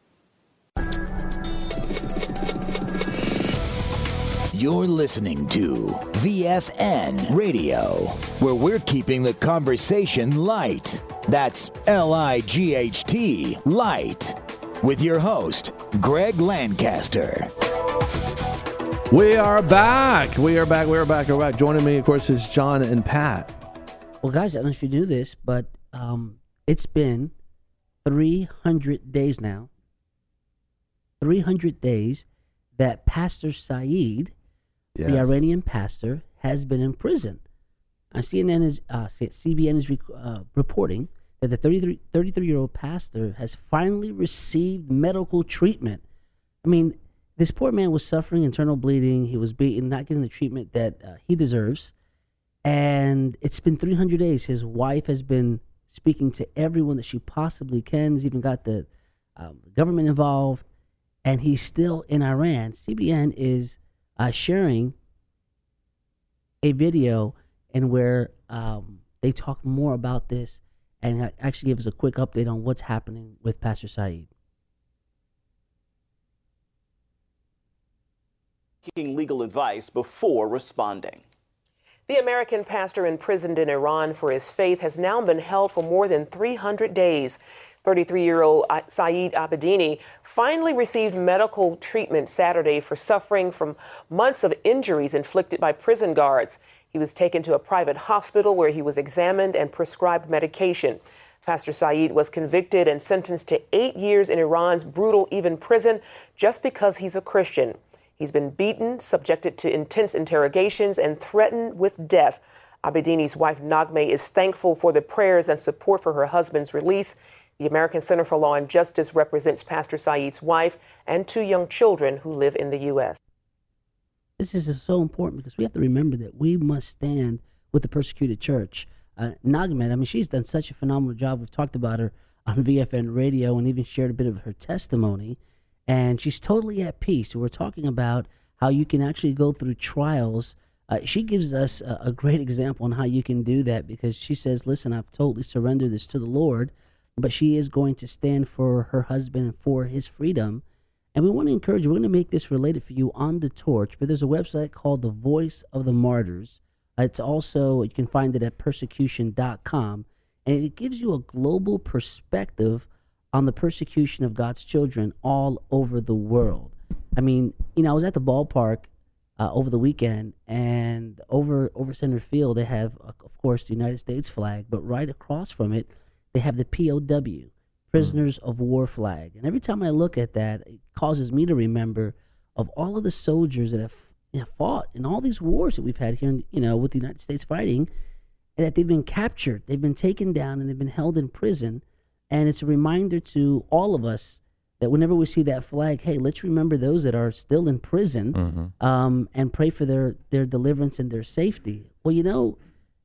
You're listening to V F N Radio, where we're keeping the conversation light. That's L I G H T, light. With your host, Greg Lancaster. We are back. We are back. We are back. We're back. Joining me, of course, is John and Pat. Well, guys, I don't know if you do this, but um, it's been three hundred days now. three hundred days that Pastor Saeed, Yes. the Iranian pastor, has been in prison. Uh, C N N is, uh, C B N is rec- uh, reporting that the thirty-three-year-old pastor has finally received medical treatment. I mean, this poor man was suffering internal bleeding. He was beaten, not getting the treatment that uh, he deserves. And it's been three hundred days. His wife has been speaking to everyone that she possibly can. He's even got the um, government involved. And he's still in Iran. C B N is uh, sharing a video and where um, they talk more about this and actually give us a quick update on what's happening with Pastor Saeed. Seeking legal advice before responding. The American pastor imprisoned in Iran for his faith has now been held for more than three hundred days. thirty-three-year-old Saeed Abedini finally received medical treatment Saturday for suffering from months of injuries inflicted by prison guards. He was taken to a private hospital where he was examined and prescribed medication. Pastor Saeed was convicted and sentenced to eight years in Iran's brutal Evin prison just because he's a Christian. He's been beaten, subjected to intense interrogations, and threatened with death. Abedini's wife, Nagme, is thankful for the prayers and support for her husband's release. The American Center for Law and Justice represents Pastor Saeed's wife and two young children who live in the U S This is so important because we have to remember that we must stand with the persecuted church. Uh, Nagme, I mean, she's done such a phenomenal job. We've talked about her on V F N Radio and even shared a bit of her testimony. And she's totally at peace. We're talking about how you can actually go through trials. Uh, she gives us a, a great example on how you can do that because she says, listen, I've totally surrendered this to the Lord, but she is going to stand for her husband and for his freedom. And we want to encourage you. We're going to make this related for you on the torch, but there's a website called The Voice of the Martyrs. Uh, it's also, you can find it at persecution dot com, and it gives you a global perspective on the persecution of God's children all over the world. I mean, you know, I was at the ballpark uh, over the weekend, and over over center field, they have, uh, of course, the United States flag, but right across from it, they have the P O W, Prisoners of War flag. And every time I look at that, it causes me to remember of all of the soldiers that have, you know, fought in all these wars that we've had here, in, you know, with the United States fighting, and that they've been captured, they've been taken down, and they've been held in prison. And it's a reminder to all of us that whenever we see that flag, hey, let's remember those that are still in prison Mm-hmm. um, and pray for their, their deliverance and their safety. Well, you know,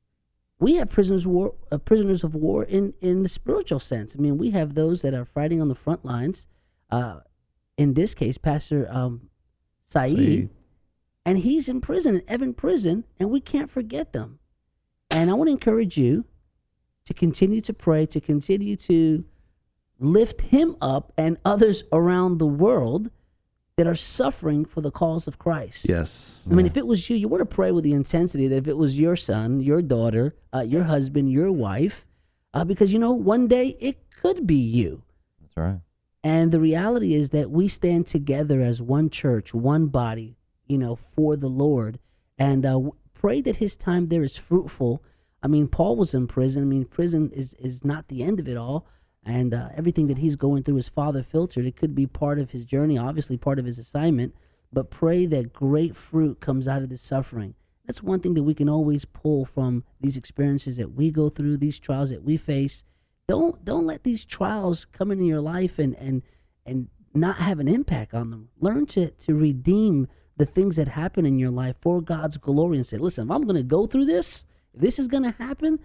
we have prisoners of war, uh, prisoners of war in, in the spiritual sense. I mean, we have those that are fighting on the front lines. Uh, in this case, Pastor um, Saeed, Saeed, and he's in prison, in Evin prison, and we can't forget them. And I want to encourage you to continue to pray, to continue to lift him up and others around the world that are suffering for the cause of Christ. Yes. I mean, if it was you, you want to pray with the intensity that if it was your son, your daughter, uh, your husband, your wife, uh, because, you know, one day it could be you. That's right. And the reality is that we stand together as one church, one body, you know, for the Lord. And uh, pray that his time there is fruitful. I mean, Paul was in prison. I mean, prison is, is not the end of it all. And uh, everything that he's going through is Father filtered. It could be part of his journey, obviously part of his assignment. But pray that great fruit comes out of this suffering. That's one thing that we can always pull from these experiences that we go through, these trials that we face. Don't don't let these trials come into your life and and, and not have an impact on them. Learn to, to redeem the things that happen in your life for God's glory and say, listen, if I'm going to go through this, if this is going to happen,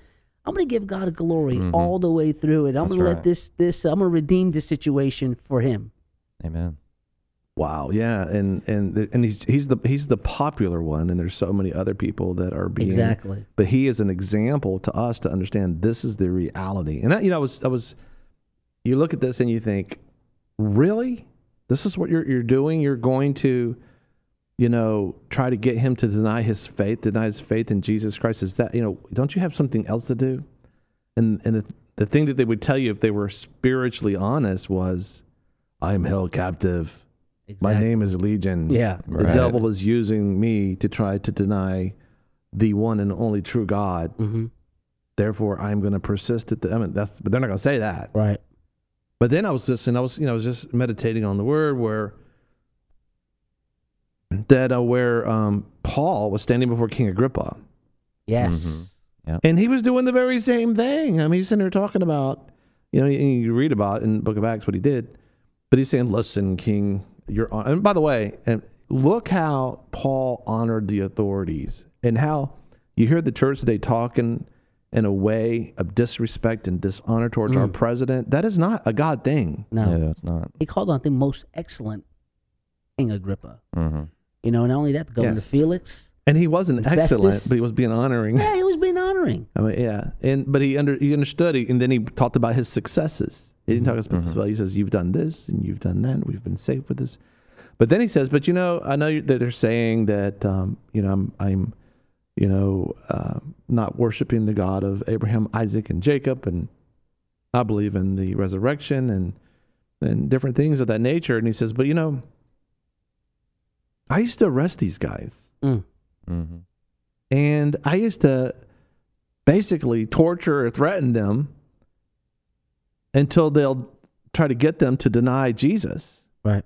I'm going to give God glory Mhm. all the way through it. I'm That's going to let right. this this I'm going to redeem this situation for Him. Amen. Wow, yeah, and and and he's he's the he's the popular one, and there's so many other people that are being Exactly. But he is an example to us to understand this is the reality. And I, you know, I was I was, you look at this and you think, really, this is what you're you're doing? You're going to, you know, try to get him to deny his faith, deny his faith in Jesus Christ? Is that, you know, don't you have something else to do? And and the, the thing that they would tell you if they were spiritually honest was, I'm held captive. My Exactly. name is Legion. Yeah. The Right. devil is using me to try to deny the one and only true God. Mm-hmm. Therefore, I'm going to persist at the, I mean, that's, but they're not going to say that. Right. But then I was just, and I was, you know, I was just meditating on the word where, that uh, where um, Paul was standing before King Agrippa. Yes. Mhm. Yep. And he was doing the very same thing. I mean, he's sitting there talking about, you know, you, you read about in the book of Acts what he did, but he's saying, listen, King, you're on. And by the way, and look how Paul honored the authorities and how you hear the church today talking in a way of disrespect and dishonor towards Mm. our president. That is not a God thing. No. Yeah, it's not. He called on the most excellent King Agrippa. Mm-hmm. You know, not only that, the governor Yes. Felix. And he wasn't Festus. excellent, but he was being honoring. Yeah, he was being honoring. I mean, yeah, and but he under he understood, he, and then he talked about his successes. He didn't talk about Mhm. well. He says, "You've done this, and you've done that. And we've been safe with this." But then he says, "But you know, I know you- that they're saying that um, you know I'm I'm you know uh, not worshiping the God of Abraham, Isaac, and Jacob, and I believe in the resurrection and and different things of that nature." And he says, "But you know, I used to arrest these guys." Mm. Mm-hmm. And I used to basically torture or threaten them until they'll try to get them to deny Jesus. Right.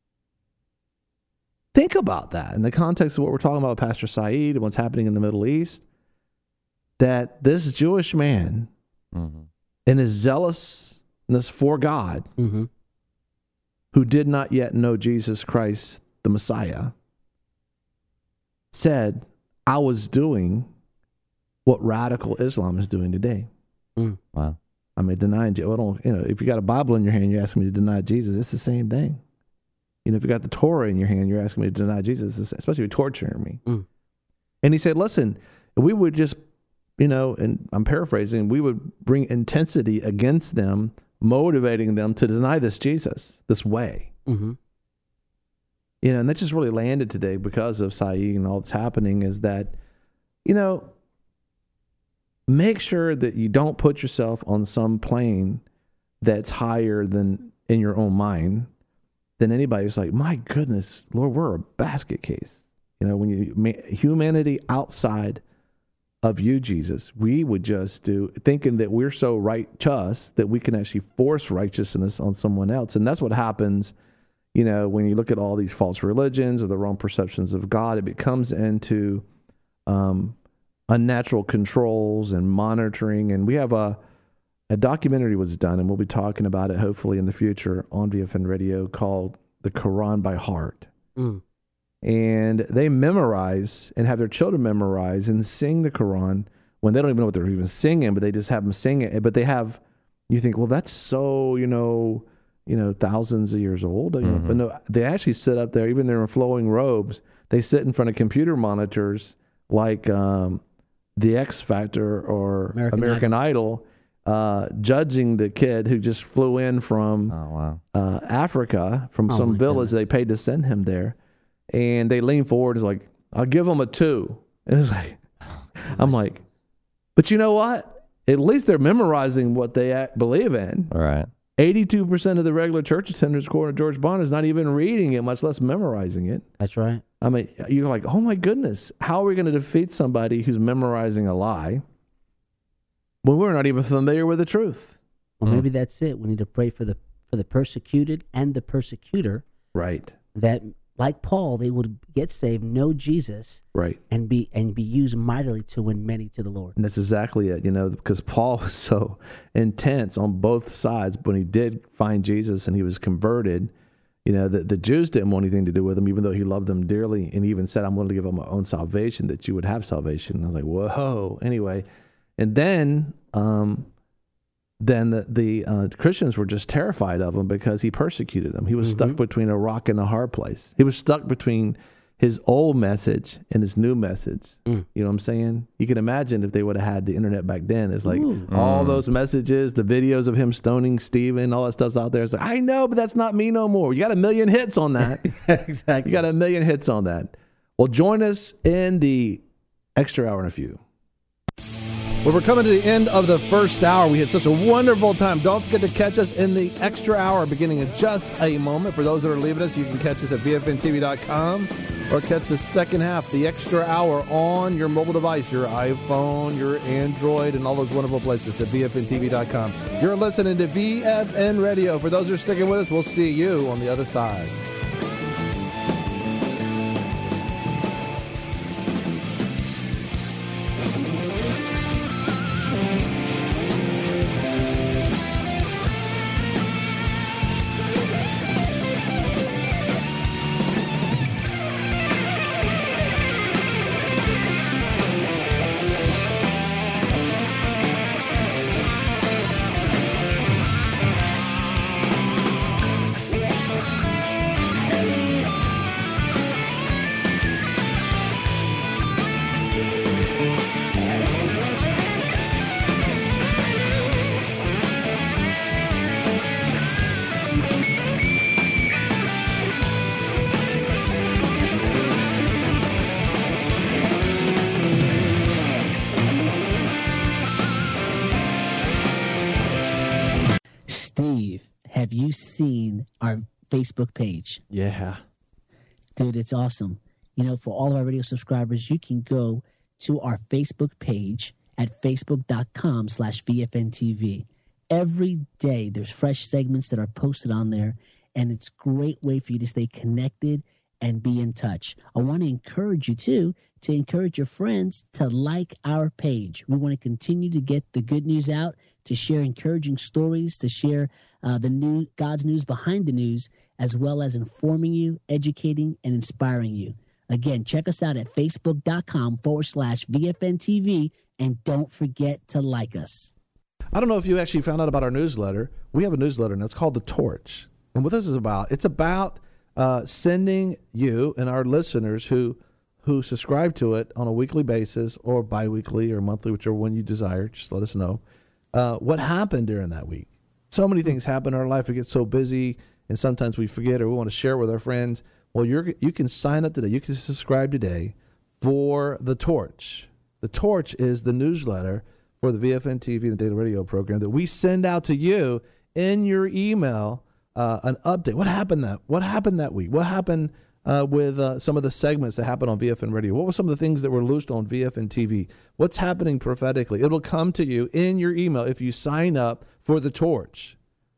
Think about that in the context of what we're talking about with Pastor Saeed and what's happening in the Middle East. That this Jewish man Mm-hmm. in his zealousness for God, Mm-hmm. who did not yet know Jesus Christ, the Messiah, said, I was doing what radical Islam is doing today. Mm. Wow. I mean, denying, well, don't, you know, if you got a Bible in your hand, you're asking me to deny Jesus, it's the same thing. You know, if you got the Torah in your hand, you're asking me to deny Jesus, especially if you're torturing me. Mm. And he said, listen, we would just, you know, and I'm paraphrasing, we would bring intensity against them, motivating them to deny this Jesus, this way. Mm-hmm. You know, and that just really landed today because of Saeed and all that's happening is that, you know, make sure that you don't put yourself on some plane that's higher than in your own mind than anybody who's like, my goodness, Lord, we're a basket case. You know, when you, humanity outside of you, Jesus, we would just do, thinking that we're so righteous that we can actually force righteousness on someone else. And that's what happens. You know, when you look at all these false religions or the wrong perceptions of God, it becomes into um, unnatural controls and monitoring. And we have a, a documentary was done, and we'll be talking about it hopefully in the future on V F N Radio, called The Quran by Heart. Mm. And they memorize and have their children memorize and sing the Quran when they don't even know what they're even singing, but they just have them sing it. But they have, you think, well, that's so, you know, you know, thousands of years old. You know, Mhm. but no, they actually sit up there, even they're in flowing robes. They sit in front of computer monitors like um, the X Factor or American American, Idol, uh, judging the kid who just flew in from Oh, wow. uh, Africa, from Oh, some my village goodness. they paid to send him there. And they lean forward, it's like, I'll give him a two. And it's like, I'm like, but you know what? At least they're memorizing what they act, believe in. All right. eighty-two percent of the regular church attenders, according to George Bond, is not even reading it, much less memorizing it. That's right. I mean, you're like, oh my goodness, how are we going to defeat somebody who's memorizing a lie when we're not even familiar with the truth? Well, Mm. maybe that's it. We need to pray for the for the persecuted and the persecutor, Right, that, like Paul, they would get saved, know Jesus, right. and be and be used mightily to win many to the Lord. And that's exactly it, you know, because Paul was so intense on both sides. When he did find Jesus and he was converted, you know, the, the Jews didn't want anything to do with him, even though he loved them dearly. And he even said, I'm willing to give them my own salvation, that you would have salvation. And I was like, whoa. Anyway, and then um, then the, the uh, Christians were just terrified of him because he persecuted them. He was mm-hmm. stuck between a rock and a hard place. He was stuck between his old message and his new message. Mm. You know what I'm saying? You can imagine if they would have had the internet back then. It's like Ooh. all mm. those messages, the videos of him stoning Stephen, all that stuff's out there. It's like, I know, but that's not me no more. You got a million hits on that. Exactly. You got a million hits on that. Well, join us in the extra hour in a few. Well, we're coming to the end of the first hour. We had such a wonderful time. Don't forget to catch us in the extra hour beginning in just a moment. For those that are leaving us, you can catch us at V F N T V dot com or catch the second half, the extra hour, on your mobile device, your iPhone, your Android, and all those wonderful places at V F N T V dot com. You're listening to V F N Radio. For those who are sticking with us, we'll see you on the other side. Have you seen our Facebook page? Yeah. Dude, it's awesome. You know, for all of our radio subscribers, you can go to our Facebook page at facebook.com slash VFNTV. Every day there's fresh segments that are posted on there, and it's a great way for you to stay connected and be in touch. I want to encourage you, too, to encourage your friends to like our page. We want to continue to get the good news out, to share encouraging stories, to share uh, the new God's news behind the news, as well as informing you, educating, and inspiring you. Again, check us out at facebook.com forward slash VFNTV, and don't forget to like us. I don't know if you actually found out about our newsletter. We have a newsletter, and it's called The Torch. And what this is about, it's about uh, sending you and our listeners who who subscribe to it on a weekly basis or biweekly or monthly, whichever one you desire, just let us know, uh, what happened during that week. So many things happen in our life. We get so busy, and sometimes we forget or we want to share with our friends. Well, you're, you can sign up today. You can subscribe today for The Torch. The Torch is the newsletter for the V F N T V, the Daily Radio program, that we send out to you in your email, uh, an update. What happened that What happened that week? What happened uh, with uh, some of the segments that happened on V F N Radio? What were some of the things that were loosed on V F N T V? What's happening prophetically? It'll come to you in your email if you sign up for The Torch.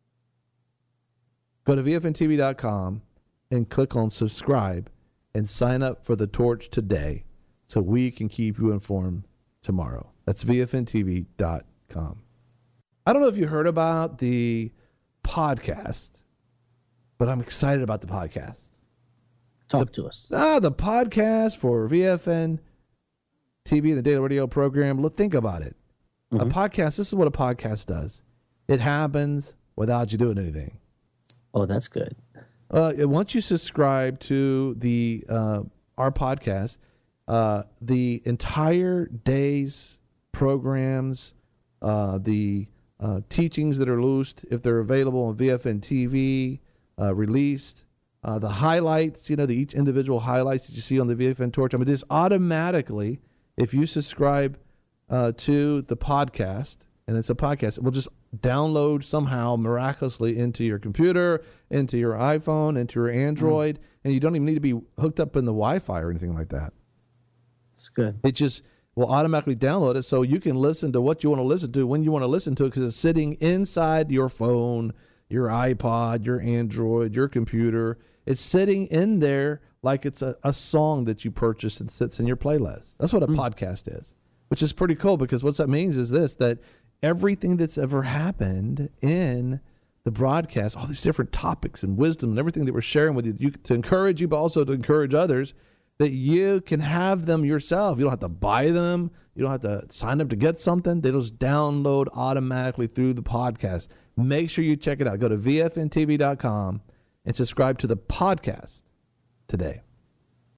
Go to V F N T V dot com and click on subscribe and sign up for The Torch today so we can keep you informed tomorrow. That's V F N T V dot com. I don't know if you heard about the podcast, but I'm excited about the podcast. Talk the, to us. Ah, the podcast for V F N T V, the Daily Radio program. Look, think about it. Mm-hmm. A podcast, this is what a podcast does. It happens without you doing anything. Oh, that's good. Uh, once you subscribe to the uh, our podcast, uh, the entire day's programs, uh, the uh, teachings that are loosed, if they're available on V F N T V, uh, released, uh, the highlights, you know, the each individual highlights that you see on the V F N Torch. I mean, this automatically, if you subscribe uh, to the podcast, and it's a podcast, it will just download somehow miraculously into your computer, into your iPhone, into your Android, mm. and you don't even need to be hooked up in the Wi-Fi or anything like that. It's good. It just will automatically download it so you can listen to what you want to listen to when you want to listen to it, because it's sitting inside your phone, your iPod, your Android, your computer. It's sitting in there like it's a, a song that you purchased and sits in your playlist. That's what a mm. podcast is, which is pretty cool, because what that means is this, that everything that's ever happened in the broadcast, all these different topics and wisdom and everything that we're sharing with you, you to encourage you, but also to encourage others, that you can have them yourself. You don't have to buy them. You don't have to sign up to get something. They just download automatically through the podcast. Make sure you check it out. Go to V F N T V dot com and subscribe to the podcast today.